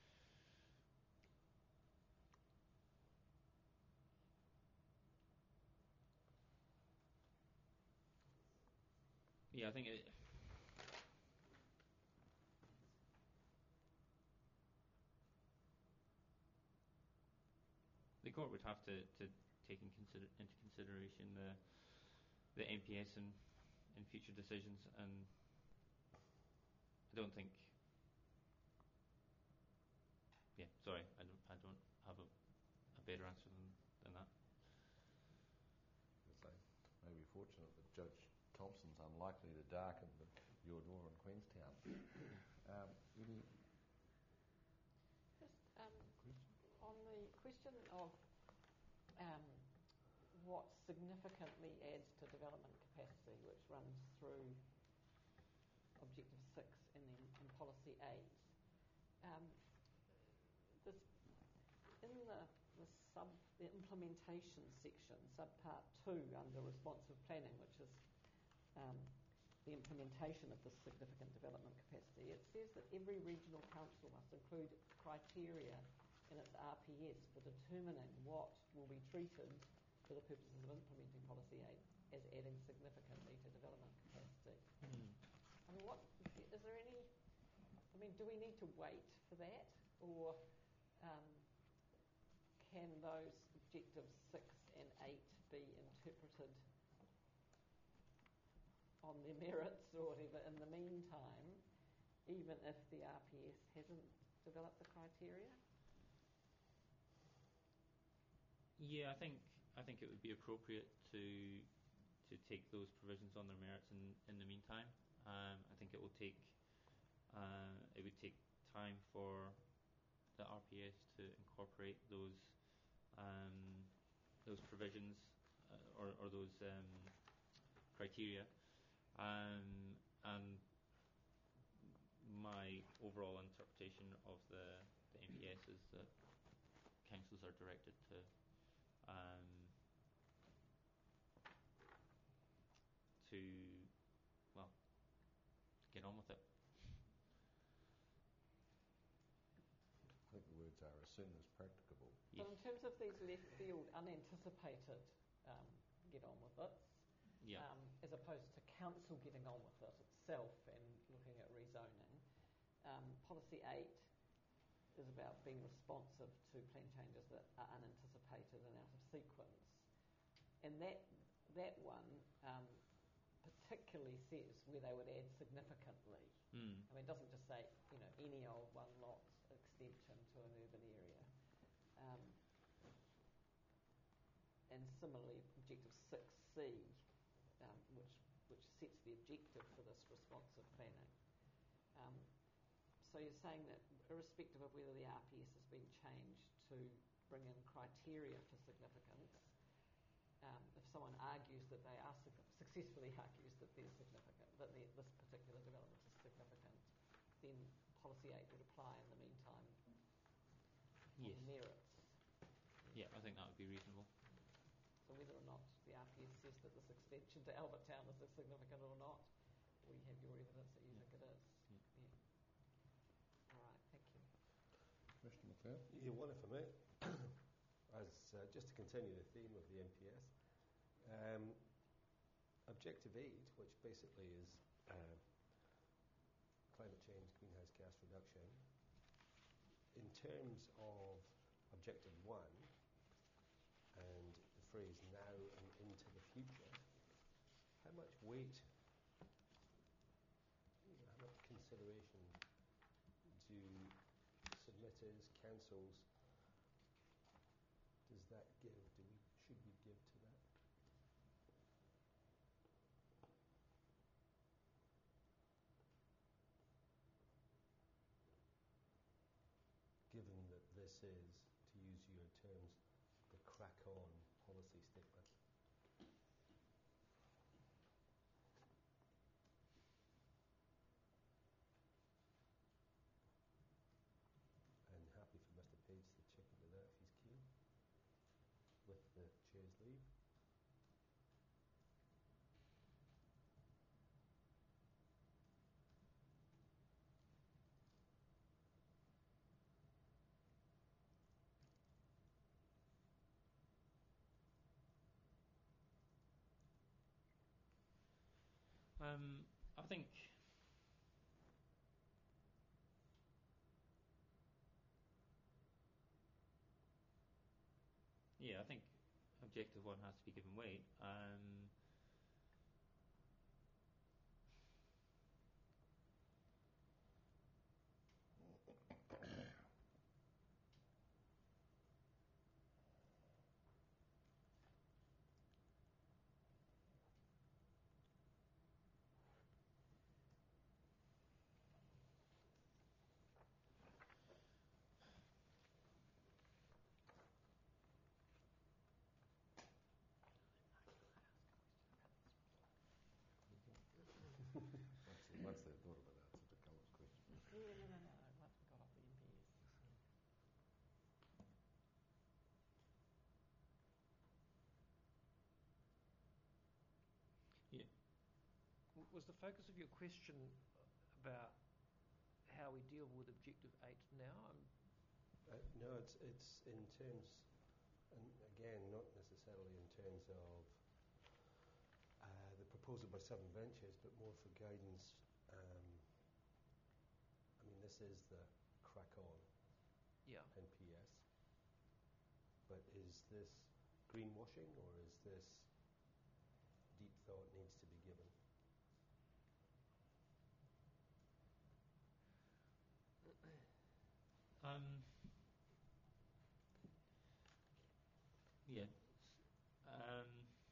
yeah, I think it, the court would have to, to take in consider, into consideration the the N P S in, in future decisions, and I don't think. Yeah, sorry, I don't I don't have a, a better answer than, than that. So maybe fortunate that Judge Thompson's unlikely to darken the, your door in Queenstown. Um, any Just um, questions? on the question of um, what significantly adds to development capacity, which runs through Objective six and then in Policy eight, um, this, in the, the sub the implementation section, subpart two under responsive planning, which is um, the implementation of this significant development capacity, it says that every regional council must include criteria in its R P S for determining what will be treated for the purposes of implementing Policy eight as adding significantly to development capacity. Mm. I mean, what, is there any, I mean, do we need to wait for that, or um, can those objectives six and eight be interpreted on their merits or whatever in the meantime, even if the R P S hasn't developed the criteria? Yeah, I think I think it would be appropriate to to take those provisions on their merits in, in the meantime. Um, I think it will take uh, it would take time for the R P S to incorporate those um, those provisions uh, or, or those um, criteria. Um, and my overall interpretation of the, the N P S is that councils are directed to um, to well get on with it. I think the words are as soon as practicable. So Yes. in terms of these left field, unanticipated um, get on with it, Yeah. um, as opposed to council getting on with it itself and looking at rezoning, um, Policy eight is about being responsive to plan changes that are unanticipated and out of sequence. And that that one um, particularly says where they would add significantly. Mm. I mean, it doesn't just say, you know, any old one lot extension to an urban area. Um, and similarly, Objective six C, um, which which sets the objective for this responsive planning. Um, so you're saying that irrespective of whether the R P S has been changed to bring in criteria for significance, um, if someone argues that they are successfully argues that they're significant, that this particular development is significant, then Policy eight would apply in the meantime Yes. on merits. Yeah, I think that would be reasonable. So whether or not the R P S says that this extension to Albert Town is significant or not, we have your evidence that you Yeah. think it is. Yeah. Yeah. All right, thank you. Commissioner McLeod? Yeah, one if I may. As uh, just to continue the theme of the N P S, um, Objective eight, which basically is uh, climate change, greenhouse gas reduction, in terms of Objective one and the phrase now and into the future, how much weight, you know, how much consideration do submitters, councils, does that give? Do we should we give to that? Given that this is, to use your terms, the crack-on policy statement. And happy for Mister Page to chip into that if he's keen, with the chair's leave. Um, I think yeah, I think Objective one has to be given weight. Um, Once, once they've thought about that, it's a colours question. Yeah, no, no, no, no. Once we got off the N P S. yeah. W- Was the focus of your question about how we deal with Objective eight now? Um, Uh, no, it's it's in terms and again, not necessarily in terms of uh, the proposal by Southern Ventures, but more for guidance. Um, I mean, this is the crack on Yeah. N P S, but is this greenwashing, or is this deep thought needs to be given? Um, yeah. Um,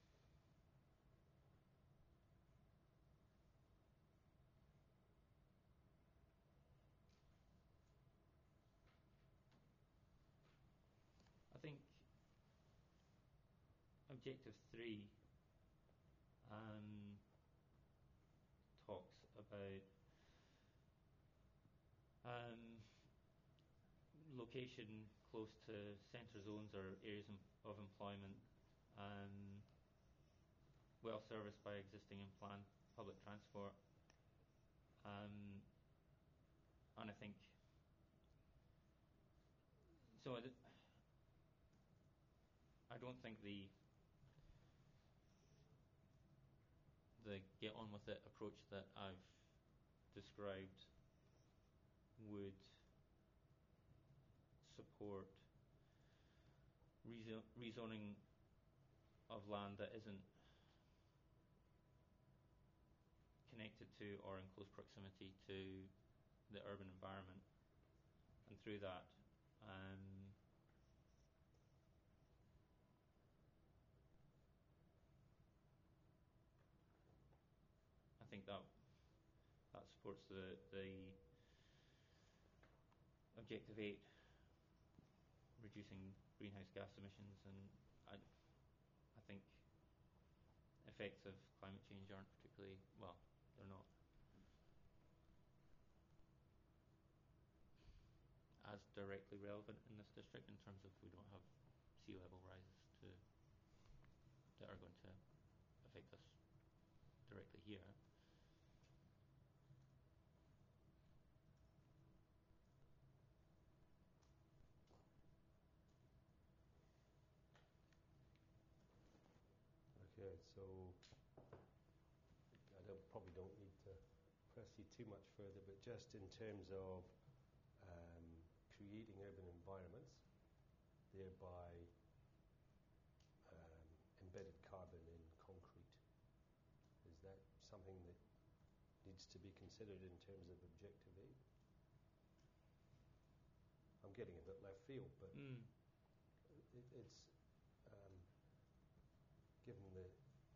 I think objective three um, talks about um, location close to centre zones or areas of employment, um, well serviced by existing and planned public transport, um, and I think so. I, d- I don't think the the get on with it approach that I've described would support rezo- rezoning of land that isn't connected to or in close proximity to the urban environment, and through that um, I think that that supports the the objective eight, reducing greenhouse gas emissions, and I I think effects of climate change aren't particularly, well, they're not as directly relevant in this district in terms of we don't have sea level rises to that are going to affect us directly here. Okay, so I don't, probably don't need to press you too much further, but just in terms of um, creating urban environments, thereby um, embedded carbon in concrete, is that something that needs to be considered in terms of Objective eight? I'm getting a bit left field, but Mm. it, it's um, given that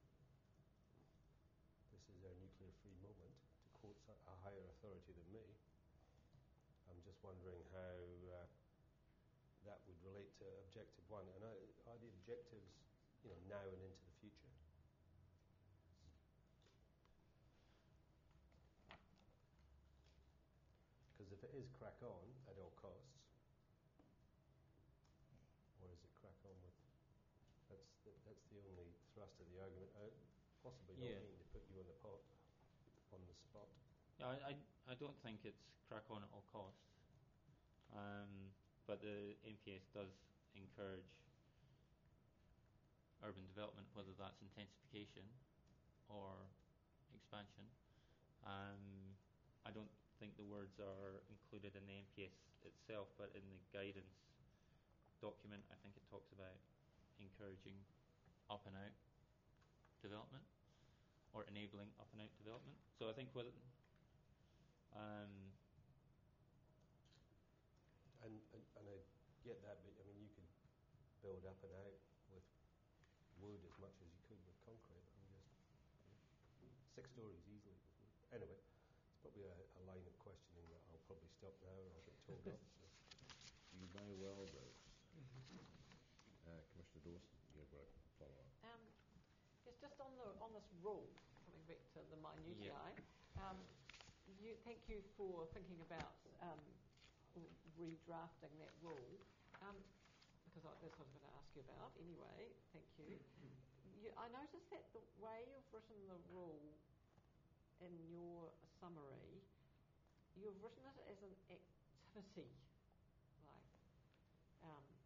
this is our nuclear-free moment, to quote a higher authority than me, I'm just wondering how uh, that would relate to Objective one. And are, are the objectives, you know, now and into the future? Because if it is crack on at all costs, or is it crack on with? That's the, that's the only thrust of the argument. I possibly don't Yeah. mean to put you on the pot, on the spot. Yeah, I, I, I don't think it's crack on at all costs, um, but the N P S does encourage urban development, whether that's intensification or expansion. Um, I don't think the words are included in the N P S itself, but in the guidance document, I think it talks about encouraging up and out development or enabling up and out development. So I think whether um, And, and, and I get that, but I mean, you could build up and out with wood as much as you could with concrete. I'm just, you know, six stories easily with wood. Anyway, it's probably a, a line of questioning that I'll probably stop now or I'll get told off. So. You may well do. Uh, Commissioner Dawson, you've got a follow-up. Um, yes, just on the on this rule, coming back to the minutiae. Yeah. Um, you, thank you for thinking about um, redrafting that rule, um, because I, that's what I was going to ask you about anyway. Thank you. you. I noticed that the way you've written the rule in your summary, you've written it as an activity, like um,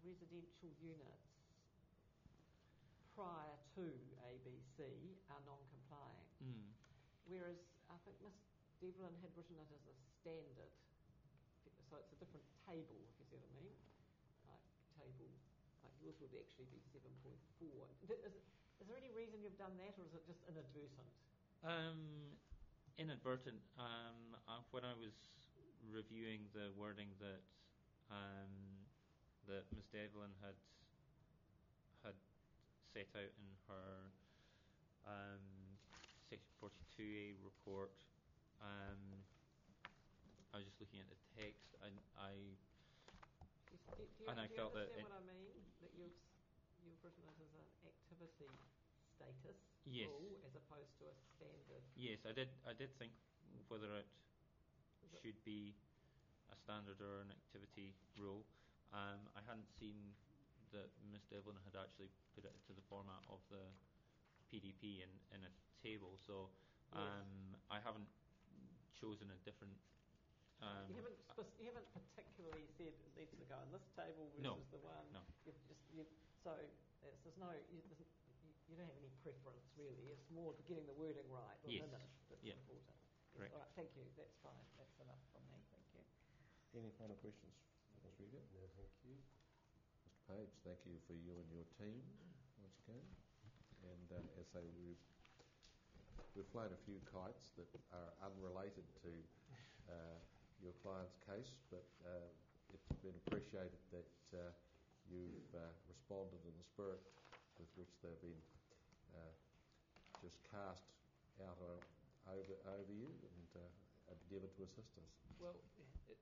residential units prior to A B C are non-compliant. Mm. Whereas I think Miss Devlin had written it as a standard, so it's a different table, if you see what I mean. Like table, like yours would actually be seven point four. Is, is there any reason you've done that, or is it just inadvertent? Um, inadvertent. Um, uh, when I was reviewing the wording that um, that Miss Devlin had had set out in her um, Section forty-two A report, um, I was just looking at the text. I, I Do you, do you, and do I you felt that understand it, what I mean? That you've you've written it as an activity status yes. rule as opposed to a standard. Yes, I did. I did think whether it Is it- should be a standard or an activity rule. Um, I hadn't seen that Miss Devlin had actually put it into the format of the P D P in, in a table, so um, yes. I haven't chosen a different. Um, you haven't spec- you haven't particularly said it needs to go in this table versus no, the one. No. You've just you've, so there's, there's no you, there's, you don't have any preference really. It's more getting the wording right within yes. it that's yeah. important. Correct. Yes, all right, thank you. That's fine. That's enough from me. Thank you. Any final questions, Miz Rieger? No, thank you. Mister Page, thank you for you and your team once again. And uh, as I say, we've, we've flown a few kites that are unrelated to uh, your client's case, but uh, it's been appreciated that uh, you've uh, responded in the spirit with which they've been uh, just cast out of, over over you and uh, endeavoured to assist us. Well, it,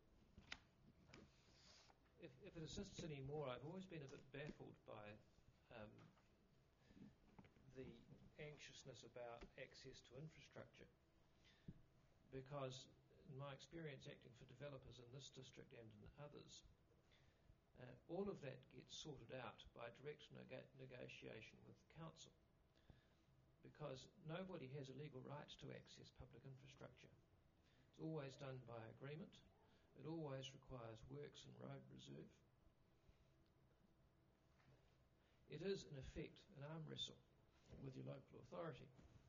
if, if it assists any more, I've always been a bit baffled by um, the anxiousness about access to infrastructure, because in my experience acting for developers in this district and in others, uh, all of that gets sorted out by direct neg- negotiation with the council, because nobody has a legal right to access public infrastructure. It's always done by agreement. It always requires works and road reserve. It is, in effect, an arm wrestle with your local authority.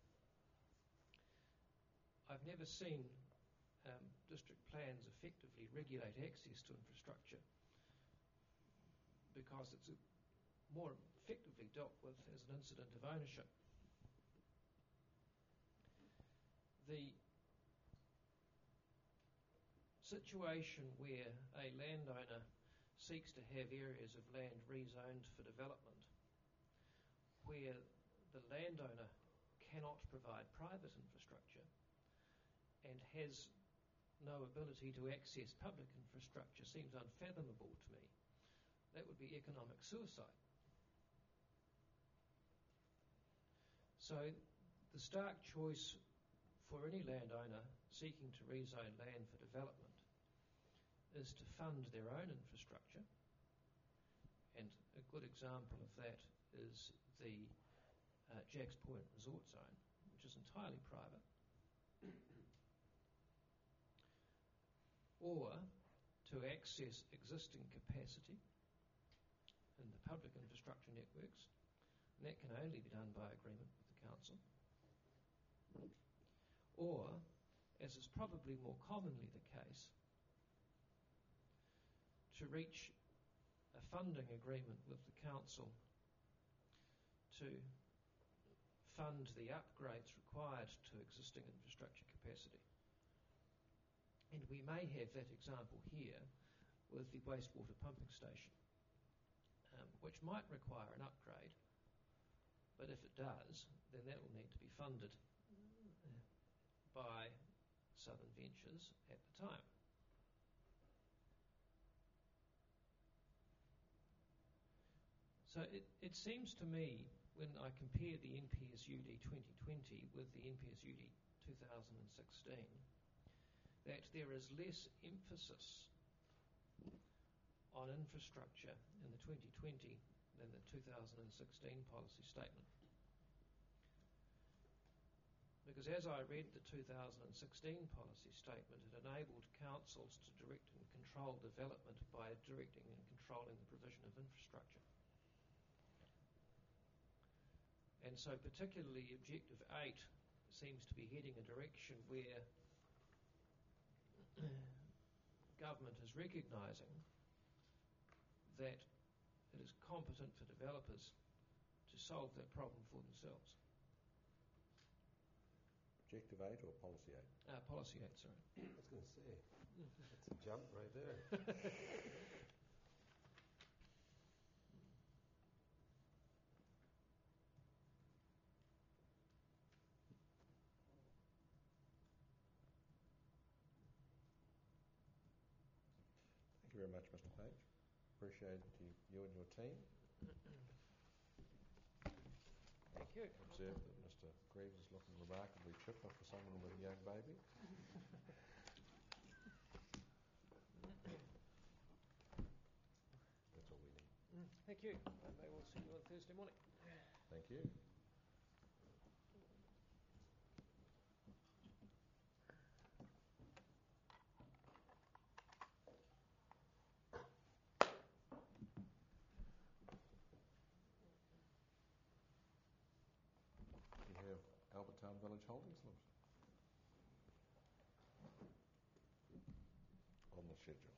I've never seen um, district plans effectively regulate access to infrastructure, because it's a, more effectively dealt with as an incident of ownership. The situation where a landowner seeks to have areas of land rezoned for development, where the landowner cannot provide private infrastructure and has no ability to access public infrastructure, seems unfathomable to me. That would be economic suicide. So the stark choice for any landowner seeking to rezone land for development is to fund their own infrastructure, and a good example of that is the uh, Jacks Point Resort Zone, which is entirely private, or to access existing capacity in the public infrastructure networks, and that can only be done by agreement with the council, or, as is probably more commonly the case, to reach a funding agreement with the council to fund the upgrades required to existing infrastructure capacity. And we may have that example here with the wastewater pumping station, um, which might require an upgrade, but if it does, then that will need to be funded by Southern Ventures at the time. So it, it seems to me, when I compare the N P S U D twenty twenty with the N P S U D two thousand sixteen, that there is less emphasis on infrastructure in the twenty twenty than the two thousand sixteen policy statement. Because as I read the two thousand sixteen policy statement, it enabled councils to direct and control development by directing and controlling the provision of infrastructure. And so particularly Objective eight seems to be heading a direction where government is recognising that it is competent for developers to solve that problem for themselves. Objective eight or Policy eight? Uh, policy eight, sorry. I was going to say, that's a jump right there. Thank you very much, Mister Page. Appreciate you, you and your team. Thank you. Observe that Mister Greaves is looking remarkably chipper for someone with a young baby. That's all we need. Thank you. And they will see you on Thursday morning. Thank you. We have Albert Town Village Holdings Limited on the schedule.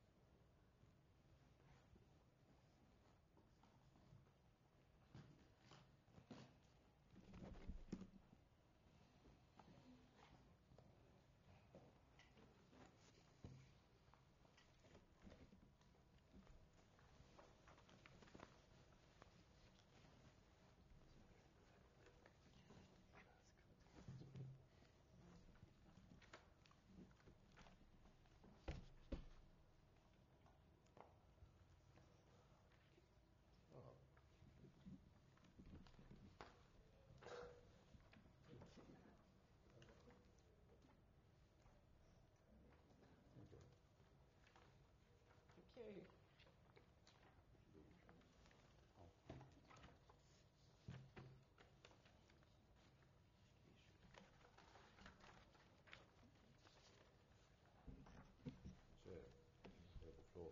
Thank you. Sir, you have the floor.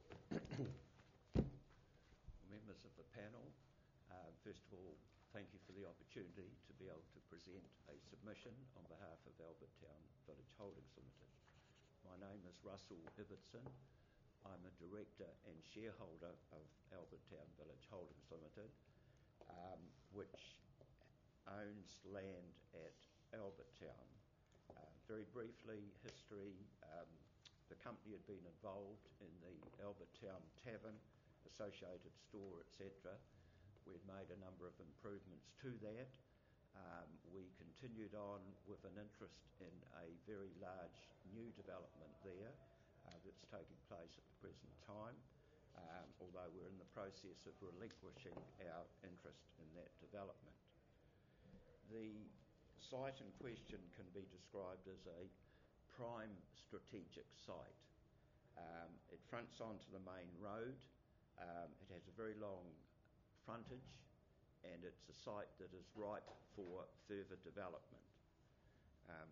Members of the panel, uh, first of all, thank you for the opportunity to be able to present a submission on behalf of Albert Town Village Holdings Limited. My name is Russell Ibbotson. I'm a director and shareholder of Albert Town Village Holdings Limited, um, which owns land at Albert Town. Uh, very briefly, history, um, the company had been involved in the Albert Town Tavern, associated store, et cetera. We'd made a number of improvements to that. Um, we continued on with an interest in a very large new development there uh, that's taking place at the present time, um, although we're in the process of relinquishing our interest in that development. The site in question can be described as a prime strategic site. Um, it fronts onto the main road. Um, it has a very long frontage, and it's a site that is ripe for further development. Um,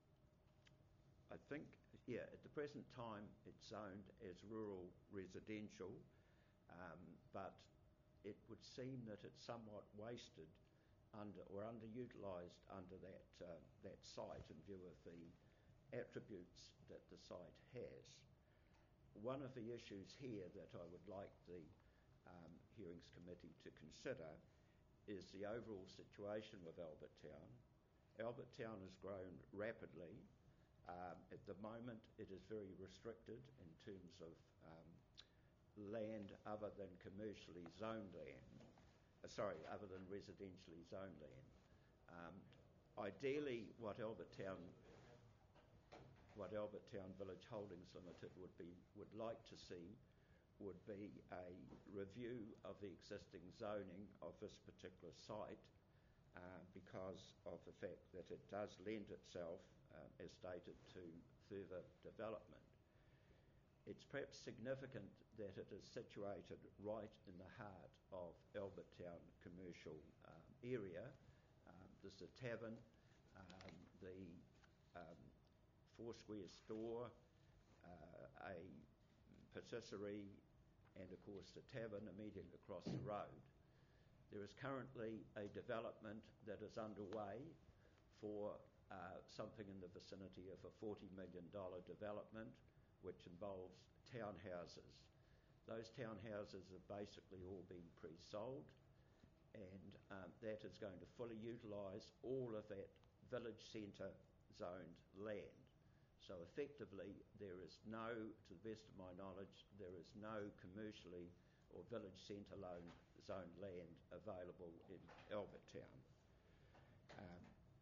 I think, yeah, at the present time it's zoned as rural residential, um, but it would seem that it's somewhat wasted under or underutilised under that uh, that site in view of the attributes that the site has. One of the issues here that I would like the um, Hearings Committee to consider is the overall situation with Albert Town. Albert Town has grown rapidly. Um, at the moment it is very restricted in terms of um, land other than commercially zoned land, uh, sorry, other than residentially zoned land. Um, ideally what Albert Town what Albert Town Village Holdings Limited would be would like to see would be a review of the existing zoning of this particular site uh, because of the fact that it does lend itself, uh, as stated, to further development. It's perhaps significant that it is situated right in the heart of Albert Town commercial um, area. Um, there's a tavern, um, the um, Four Square store, uh, a patisserie, and of course the tavern immediately across the road. There is currently a development that is underway for uh, something in the vicinity of a forty million dollars development, which involves townhouses. Those townhouses have basically all been pre-sold, and um, that is going to fully utilise all of that village centre zoned land. So effectively, there is no, to the best of my knowledge, there is no commercially or village centre zoned land available in Albert Town. Um,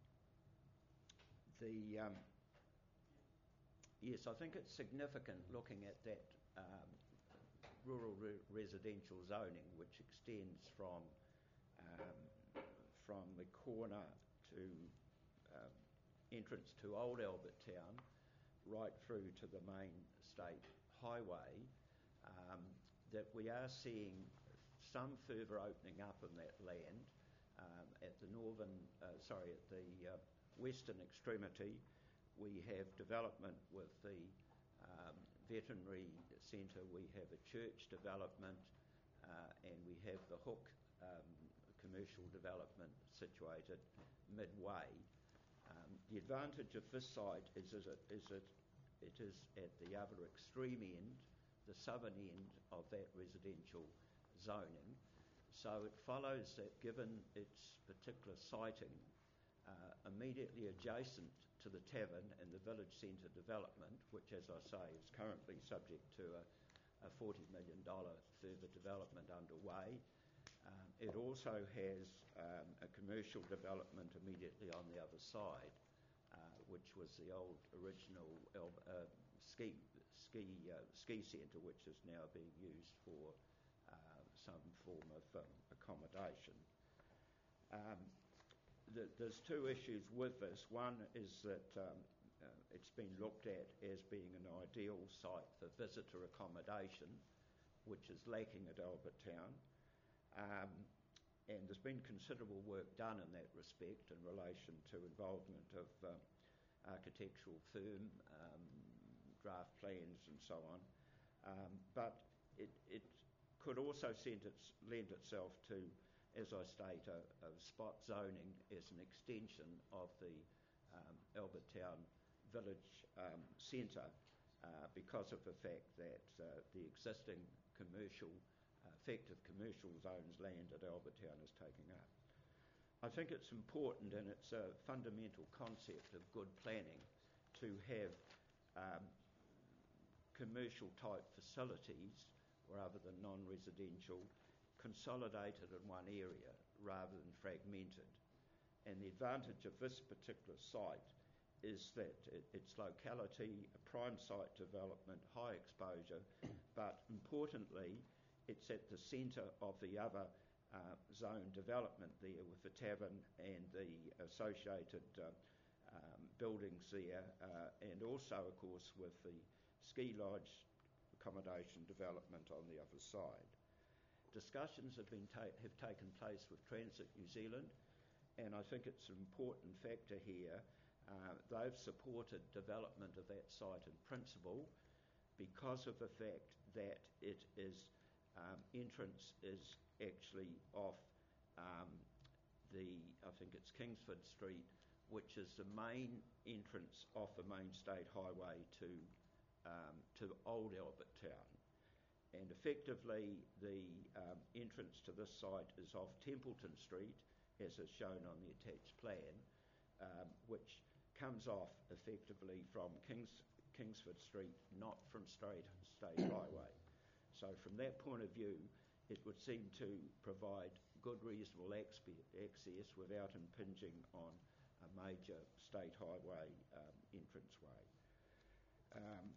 the um, yes, I think it's significant looking at that um, rural re- residential zoning, which extends from um, from the corner to um, entrance to Old Albert Town, right through to the main state highway, um, that we are seeing some further opening up in that land um, at the northern, uh, sorry, at the uh, western extremity. We have development with the um, veterinary centre, we have a church development, uh, and we have the Hook um, commercial development situated midway. Um, the advantage of this site is, is, it, is it, it is at the other extreme end, the southern end of that residential zoning. So it follows that given its particular siting, uh, immediately adjacent to the tavern and the village centre development, which as I say is currently subject to a, a forty million dollars further development underway. Um, it also has um, a commercial development immediately on the other side, uh, which was the old original uh, ski ski uh, ski centre, which is now being used for uh, some form of um, accommodation. Um, the, there's two issues with this. One is that um, uh, it's been looked at as being an ideal site for visitor accommodation, which is lacking at Albert Town. Um, and there's been considerable work done in that respect in relation to involvement of um, architectural firm, um, draft plans and so on. Um, but it, it could also send its, lend itself to, as I state, a, a spot zoning as an extension of the um, Albert Town village um, centre uh, because of the fact that uh, the existing commercial effective commercial zones land that Albert Town is taking up. I think it's important, and it's a fundamental concept of good planning, to have um, commercial type facilities rather than non-residential consolidated in one area rather than fragmented. And the advantage of this particular site is that it, its locality, a prime site development, high exposure, but importantly, it's at the centre of the other uh, zone development there with the tavern and the associated uh, um, buildings there, uh, and also, of course, with the ski lodge accommodation development on the other side. Discussions have been ta- have taken place with Transit New Zealand, and I think it's an important factor here. Uh, they've supported development of that site in principle because of the fact that it is Um, entrance is actually off um, the, I think it's Kingsford Street, which is the main entrance off the main state highway to um, to Old Albert Town. And effectively the um, entrance to this site is off Templeton Street, as is shown on the attached plan, um, which comes off effectively from Kings, Kingsford Street, not from straight state highway. So from that point of view, it would seem to provide good, reasonable access without impinging on a major state highway um, entranceway. Um,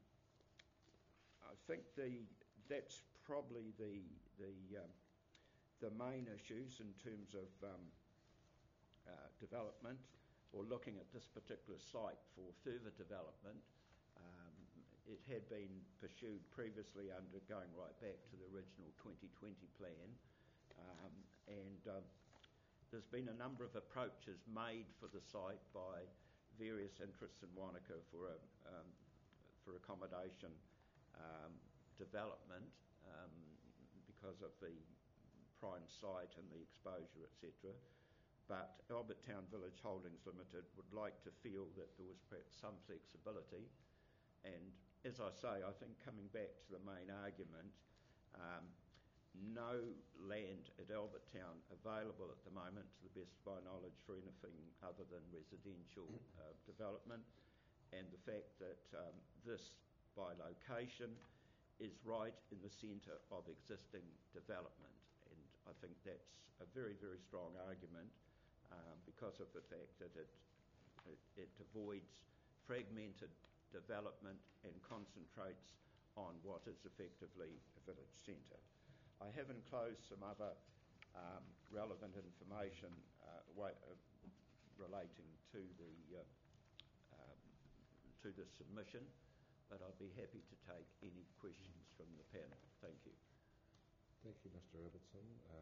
I think the that's probably the the um, the main issues in terms of um, uh, development, or looking at this particular site for further development. Um, It had been pursued previously under going right back to the original twenty twenty plan, um, and um, there's been a number of approaches made for the site by various interests in Wanaka for a, um, for accommodation um, development um, because of the prime site and the exposure, et cetera. But Albert Town Village Holdings Limited would like to feel that there was perhaps some flexibility. And as I say, I think coming back to the main argument, um, no land at Albert Town available at the moment, to the best of my knowledge, for anything other than residential uh, development, and the fact that um, this, by location, is right in the centre of existing development. And I think that's a very, very strong argument um, because of the fact that it, it, it avoids fragmented development and concentrates on what is effectively a village centre. I have enclosed some other um, relevant information uh, way, uh, relating to the uh, um, to the submission, but I'd be happy to take any questions from the panel. Thank you. Thank you, Mister Robertson. Uh,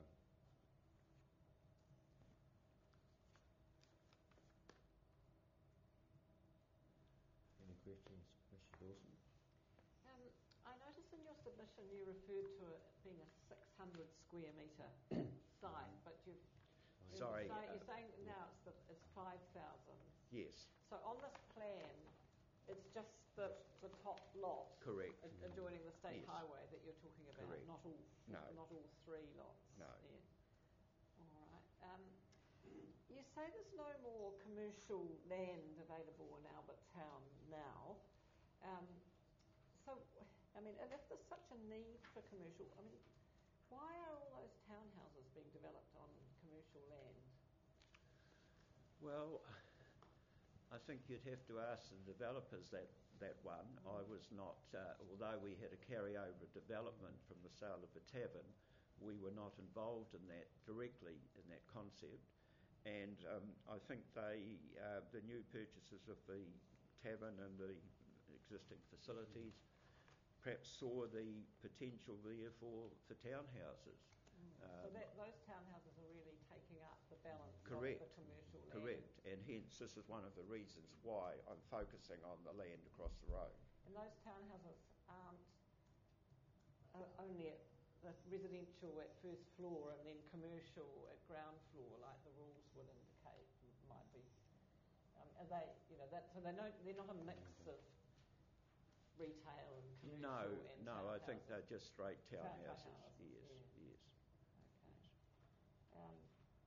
any questions, Mister Dawson? Um, I noticed in your submission you referred to it being a six hundred square metre site, but you've Sorry. You're, say, uh, you're saying now it's, the, it's five thousand. Yes. So on this plan, it's just the, the top lot Correct. ad- adjoining the state Yes. highway that you're talking about, Correct. not all No. not all three lots. No. There. All right. Um, you say there's no more commercial land available in Albert Town now. Um, so, I mean, and if there's such a need for commercial, I mean, why are all those townhouses being developed on commercial land? Well, I think you'd have to ask the developers that, that one. Mm. I was not, uh, although we had a carryover development from the sale of the tavern, we were not involved in that directly, in that concept. And um, I think they, uh, the new purchasers of the tavern and the existing facilities perhaps saw the potential there for, for townhouses. Mm. Um, so that, those townhouses are really taking up the balance correct, of the commercial land. Correct, and hence this is one of the reasons why I'm focusing on the land across the road. And those townhouses aren't uh, only at the residential at first floor and then commercial at ground floor, like the rules would indicate might be. Um, are they, you know, that so they don't, they're not a mix of retail and commercial. No, and no, I think they're just straight townhouses. Townhouses, yes, yeah. yes. Okay. Um,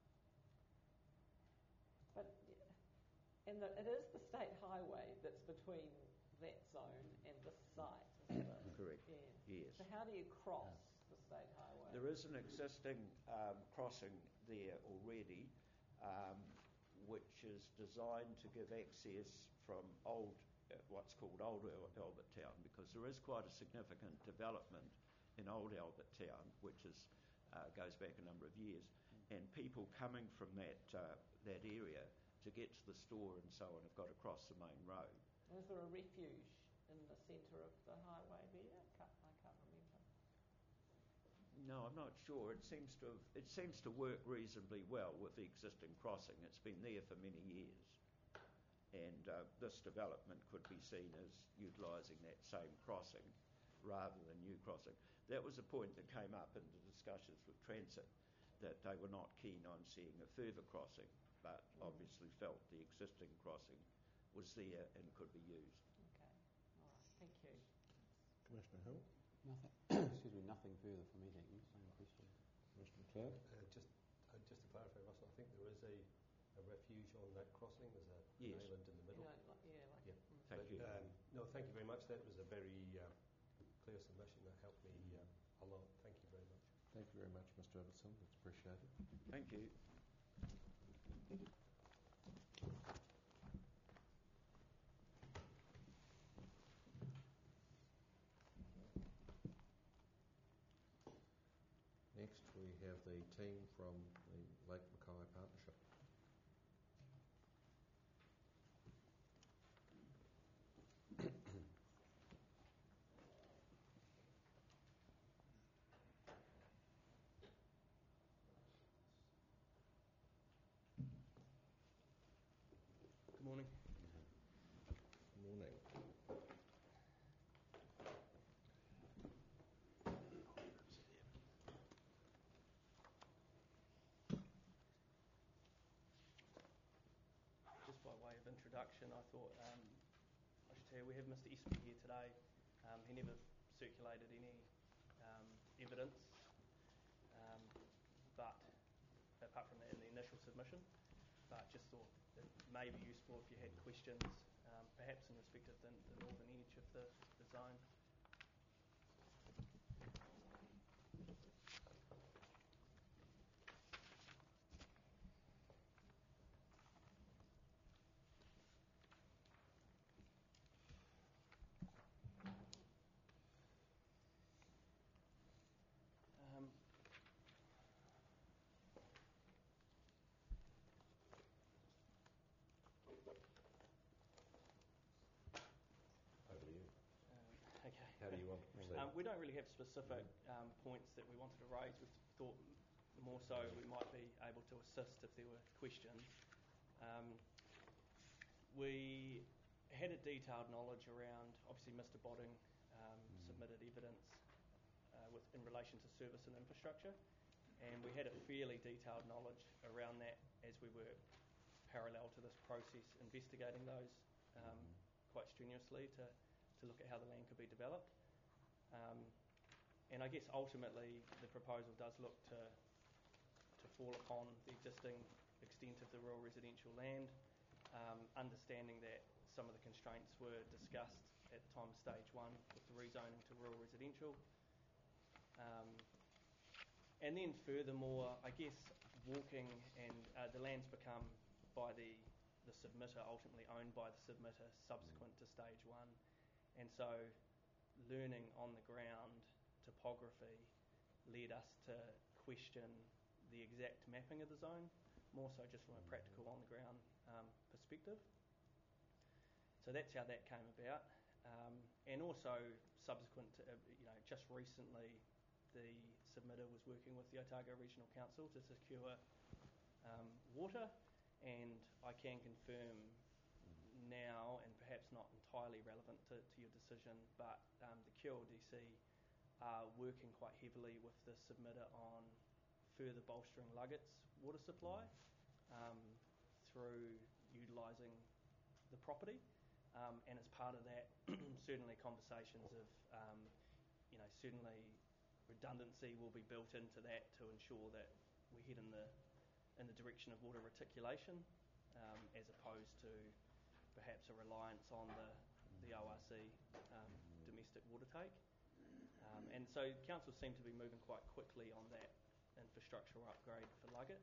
but and the, it is the state highway that's between that zone and the site, isn't it? Correct. Yeah. Yes. So how do you cross the state highway? There is an existing um, crossing there already, um, which is designed to give access from old, uh, what's called Old Al- Albert Town, because there is quite a significant development in Old Albert Town, which is uh, goes back a number of years, and people coming from that uh, that area to get to the store and so on have got to cross the main road. Is there a refuge in the centre of the highway there? I can't, I can't remember. No, I'm not sure. It seems to have, it seems to work reasonably well with the existing crossing. It's been there for many years, and uh, this development could be seen as utilising that same crossing rather than new crossing. That was a point that came up in the discussions with Transit, that they were not keen on seeing a further crossing, but mm. obviously felt the existing crossing was there and could be used. Okay, all right, thank you. Commissioner Hill? Nothing. Excuse me, nothing further from me, thank you. Same question. Commissioner McLeod? Uh, just, uh, just to clarify, Russell, I think there is a, a refuge on that crossing. There's a, yes. an island in the middle. You know, like, yeah, like yeah. Mm. Thank but, you. Um, no, thank you very much. That was a very uh, clear submission that helped me uh, a lot. Thank you very much. Thank you very much, Mister Robertson. That's appreciated. Thank you. Next, we have the team from the Lake Mackay Partnership. Good morning. introduction, I thought um, I should tell you we have Mister Espy here today. Um, he never circulated any um, evidence, um, but apart from that in the initial submission, but just thought it may be useful if you had questions, um, perhaps in respect of the, the northern edge of the, the zone. Um, Over to you. um, okay. How do you want to proceed? Um, we don't really have specific um, points that we wanted to raise. We thought more so we might be able to assist if there were questions. Um, we had a detailed knowledge around, obviously Mister Bodding um, submitted evidence uh, with, in relation to service and infrastructure, and we had a fairly detailed knowledge around that as we were parallel to this process investigating those um, quite strenuously to, to look at how the land could be developed. Um, and I guess ultimately the proposal does look to to fall upon the existing extent of the rural residential land, um, understanding that some of the constraints were discussed at the time of stage one with the rezoning to rural residential. Um, and then furthermore, I guess walking and uh, the land's become by the, the submitter, ultimately owned by the submitter subsequent to stage one. And so learning on the ground topography led us to question the exact mapping of the zone, more so just from a practical on the ground um, perspective. So that's how that came about. Um, and also subsequent to, uh, you know, just recently the submitter was working with the Otago Regional Council to secure um, water, and I can confirm now, and perhaps not entirely relevant to, to your decision, but um, the Q L D C are working quite heavily with the submitter on further bolstering Luggets water supply um, through utilising the property, um, and as part of that, certainly conversations of, um, you know, certainly redundancy will be built into that to ensure that we head in the in the direction of water reticulation, um, as opposed to perhaps a reliance on the the O R C um, domestic water take. Um, and so councils seem to be moving quite quickly on that infrastructural upgrade for Luggett.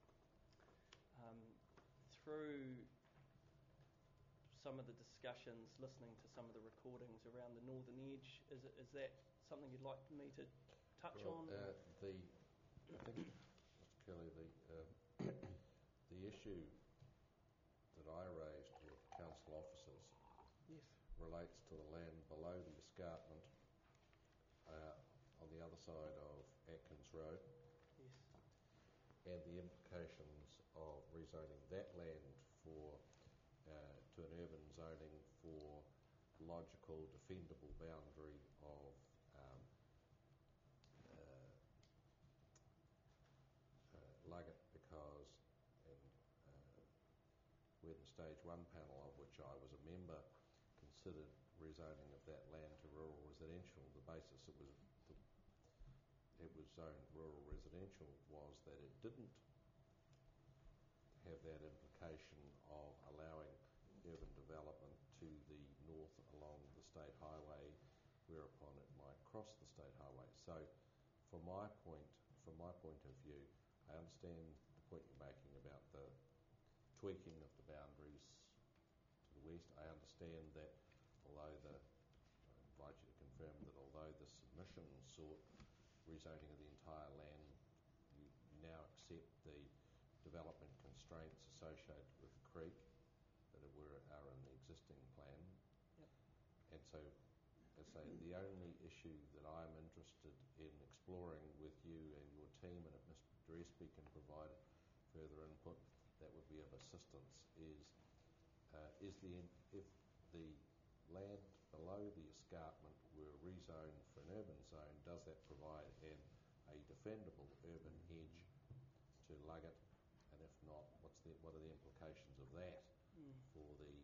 Um, through some of the discussions, listening to some of the recordings around the northern edge, is, it, is that something you'd like me to touch well, on? Uh, the, I think, Mister Kelly, the, uh, the issue that I raised with council officers Yes. relates to the land below the escarpment uh, on the other side of Atkins Road. Yes. And the implications of rezoning that land for uh, to an urban zoning for logical, defendable boundary of um, uh, uh, Luggett, because and uh, when the stage one panel, of which I was a member, considered rezoning of that land to rural residential, the basis it was the, it was zoned rural residential was that it didn't have that implication of allowing urban development to the north along the state highway, whereupon it might cross the state highway. So, from my point, from my point of view, I understand the point you're making about the tweaking of the boundaries to the west. I understand that although the, I invite you to confirm that although the submission sought rezoning of the entire land, you now accept the development constraints associated with the creek that were, are in the existing plan. Yep. And so, as I say, the only issue that I'm interested in exploring with you and your team, and if Mister Espy can provide further input that would be of assistance, is uh, is the if the land below the escarpment were rezoned for an urban zone, does that provide an, a defendable urban edge to Luggett? And if not, what's the, what are the implications of that Mm. for the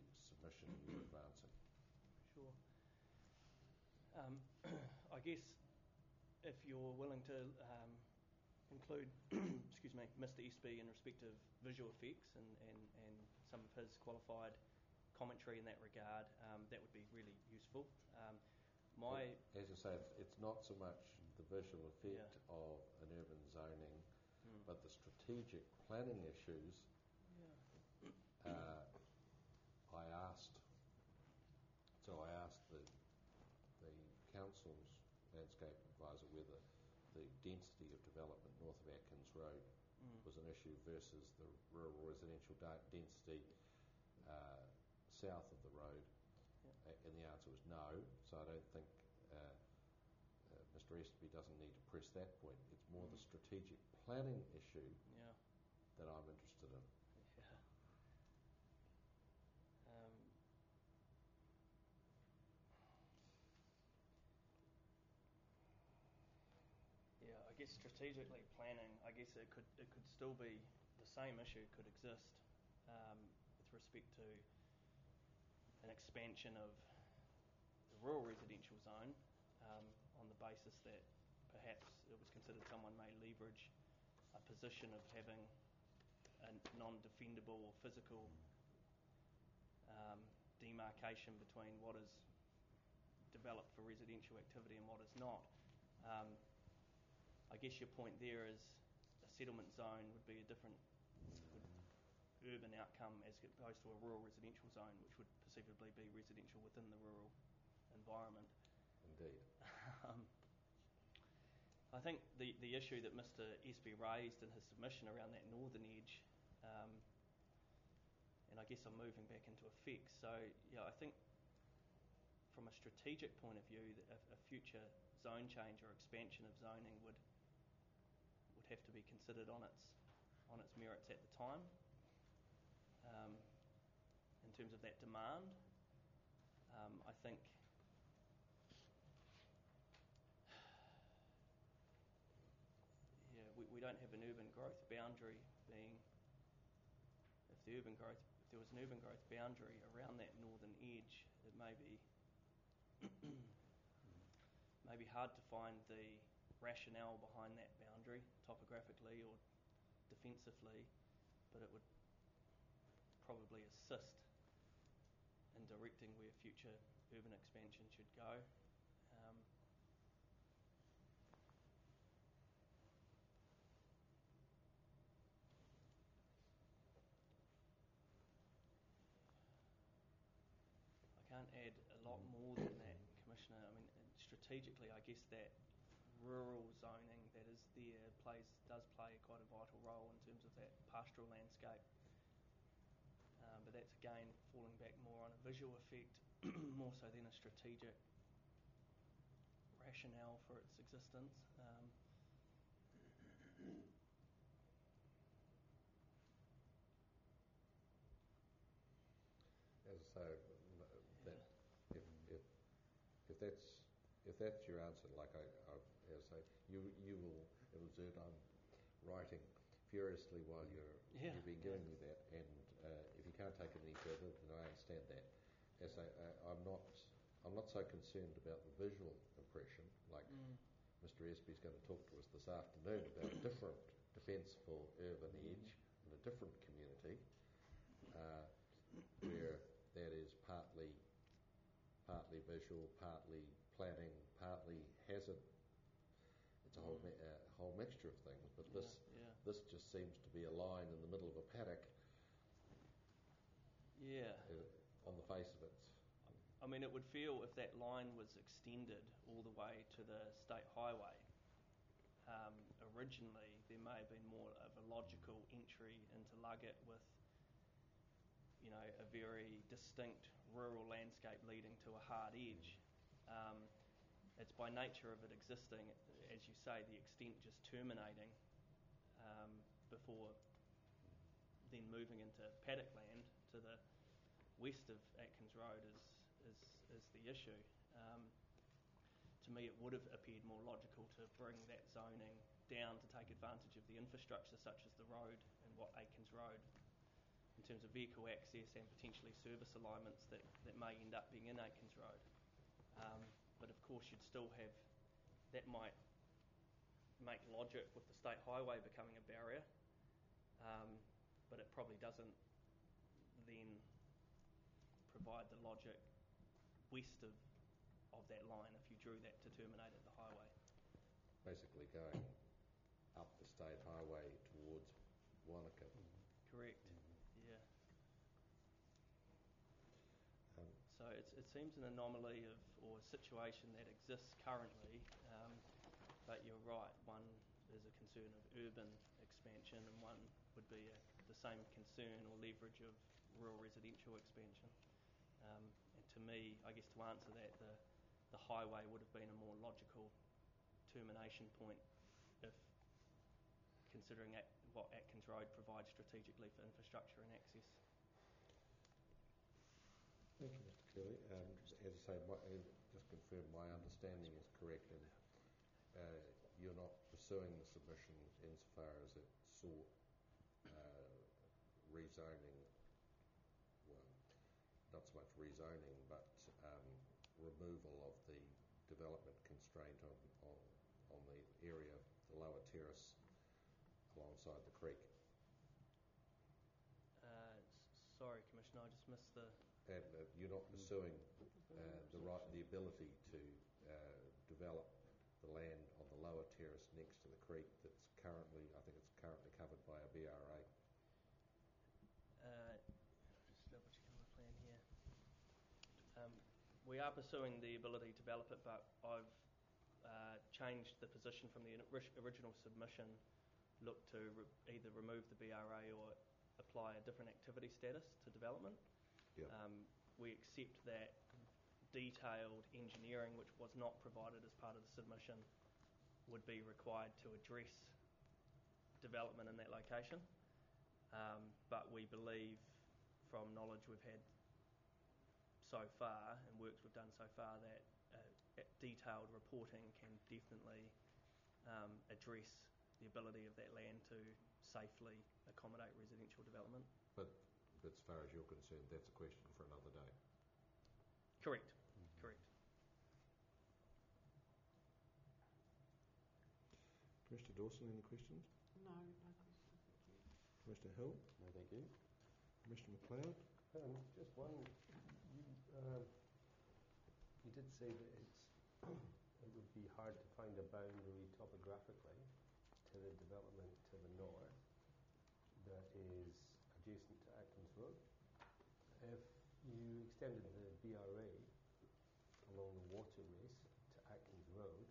submission you're advancing? Sure. Um, I guess if you're willing to um, include, excuse me, Mister Espy in respect of visual effects and, and, and some of his qualified commentary in that regard, um, that would be really useful. Um, my, As I say, it's not so much the visual effect Yeah. of an urban zoning, mm, but the strategic planning issues. yeah. Uh, I asked, so I asked the the council's landscape advisor whether the density of development north of Atkins Road Mm. was an issue versus the rural residential da- density uh, south of the road, Yeah. uh, and the answer was no. So I don't think uh, uh, Mister Espy doesn't need to press that point. It's more the Mm. strategic planning issue Yeah. that I'm interested in. Yeah. Um, yeah, I guess strategically planning, I guess it could it could still be the same issue could exist um, with respect to an expansion of the rural residential zone um, on the basis that perhaps it was considered someone may leverage a position of having a non-defendable or physical um, demarcation between what is developed for residential activity and what is not. Um, I guess your point there is a settlement zone would be a different would, urban outcome as opposed to a rural residential zone, which would perceivably be residential within the rural environment. Indeed. um, I think the, the issue that Mister Espy raised in his submission around that northern edge, um, and I guess I'm moving back into effects. So yeah, I think from a strategic point of view, that a, a future zone change or expansion of zoning would would have to be considered on its on its merits at the time. Um, in terms of that demand, um, I think. We, we don't have an urban growth boundary being, if the urban growth, if there was an urban growth boundary around that northern edge, it may be, may be hard to find the rationale behind that boundary, topographically or defensively, but it would probably assist in directing where future urban expansion should go. Um, can't add a lot more than that, Commissioner. I mean, strategically, I guess that rural zoning that is there plays does play quite a vital role in terms of that pastoral landscape. Um, but that's again falling back more on a visual effect, more so than a strategic rationale for its existence. Um, As I say, that if, if if that's if that's your answer, like I, I as I say, you you will it will observe I'm writing furiously while you're yeah, you've been giving me that, and uh, if you can't take it any further, then I understand that. As I, uh, I'm not I'm not so concerned about the visual impression, like mm. Mister Espy's going to talk to us this afternoon about a different defensible urban edge in a different community, uh, where that is partly partly visual, partly planning, partly hazard. It's a whole mi- uh, whole mixture of things. But Yeah, this yeah. this just seems to be a line in the middle of a paddock. Yeah. Uh, on the face of it. I mean, it would feel if that line was extended all the way to the state highway. Um, originally, there may have been more of a logical entry into Luggett with, you know, a very distinct rural landscape leading to a hard edge. Um, it's by nature of it existing, as you say, the extent just terminating um, before then moving into paddock land to the west of Atkins Road is is, is the issue. Um, to me, it would have appeared more logical to bring that zoning down to take advantage of the infrastructure such as the road and what Atkins Road in terms of vehicle access and potentially service alignments that, that may end up being in Aikens Road. Um, but of course you'd still have, that might make logic with the state highway becoming a barrier, um, but it probably doesn't then provide the logic west of, of that line if you drew that to terminate at the highway. Basically going up the state highway towards Wanaka. Correct. Yeah. Um, So it's, it seems an anomaly of, or a situation that exists currently, um, but you're right, one is a concern of urban expansion and one would be a, the same concern or leverage of rural residential expansion. Um, and to me, I guess to answer that, the, the highway would have been a more logical termination point if considering at, what Atkins Road provides strategically for infrastructure and access. Thank you, Mister Kelly. Um, as I say, my, uh, just confirm my understanding is correct, and uh, you're not pursuing the submission insofar as it sought uh, rezoning, well, not so much rezoning, but um, removal of the development constraint on, on, on the area, the lower terrace alongside the creek. Uh, sorry, Commissioner, I just missed the... And uh, you're not pursuing uh, the right, the ability to uh, develop the land on the lower terrace next to the creek that's currently, I think it's currently covered by a B R A. Uh, just double checking my plan here. Um, we are pursuing the ability to develop it, but I've uh, changed the position from the original submission, look to re either remove the B R A or apply a different activity status to development. Yep. Um, we accept that detailed engineering, which was not provided as part of the submission, would be required to address development in that location. Um, but we believe, from knowledge we've had so far and works we've done so far, that uh, detailed reporting can definitely um, address the ability of that land to safely accommodate residential development. But as far as you're concerned, that's a question for another day. Correct. Mm-hmm. Correct. Commissioner Dawson, any questions? No, no questions, thank you. Commissioner Hill? No, thank you. Commissioner McLeod? Um, just one. You, uh, you did say that it's it would be hard to find a boundary topographically to the development to the north that is adjacent to Atkins Road. If you extended the B R A along the water race to Atkins Road,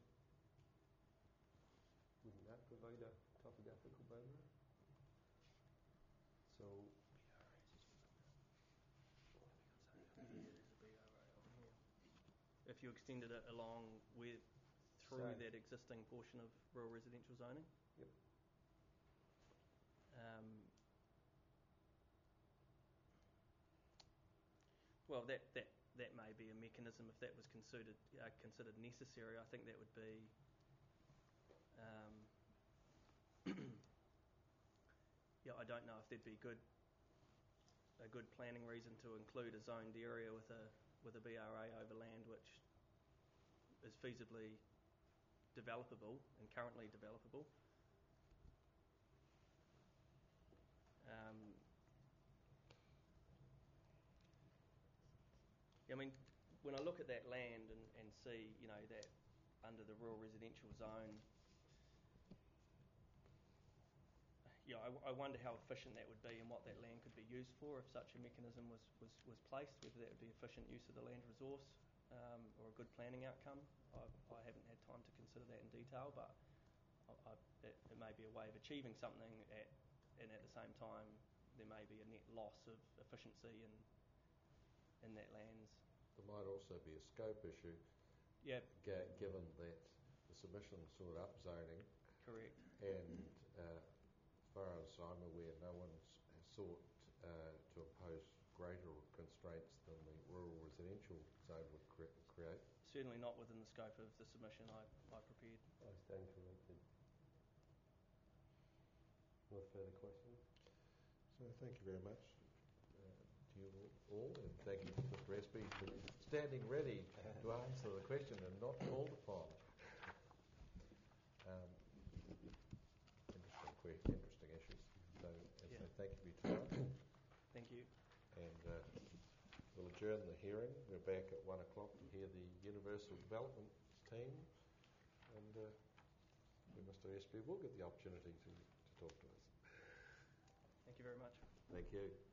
wouldn't that provide a topographical boundary? So if you extended it along with through Sorry. that existing portion of rural residential zoning. Yep. Um, well, that, that that may be a mechanism if that was considered uh, considered necessary. I think that would be. Um, yeah, I don't know if there'd be good a good planning reason to include a zoned area with a with a B R A over land which is feasibly developable and currently developable. Um, I mean, when I look at that land and, and see, you know, that under the rural residential zone, yeah, I, I wonder how efficient that would be and what that land could be used for if such a mechanism was, was, was placed, whether that would be efficient use of the land resource um, or a good planning outcome. I, I haven't had time to consider that in detail, but I, I, it, it may be a way of achieving something at, and at the same time there may be a net loss of efficiency in, in that lands. There might also be a scope issue, yeah. g- given that the submission sought up zoning. Correct. And uh, as far as I'm aware, no one has sought uh, to impose greater constraints than the rural residential zone would cre- create. Certainly not within the scope of the submission I, I prepared. I stand corrected. No further questions. So thank you very much. you all, and thank you to Mister Espy for standing ready to answer the question and not called upon. Um, interesting, que- interesting issues. So, Yeah. so thank you for your time. Thank you. And uh, we'll adjourn the hearing. We're back at one o'clock to hear the Universal Development team, and uh, Mister Espy will get the opportunity to, to talk to us. Thank you very much. Thank you.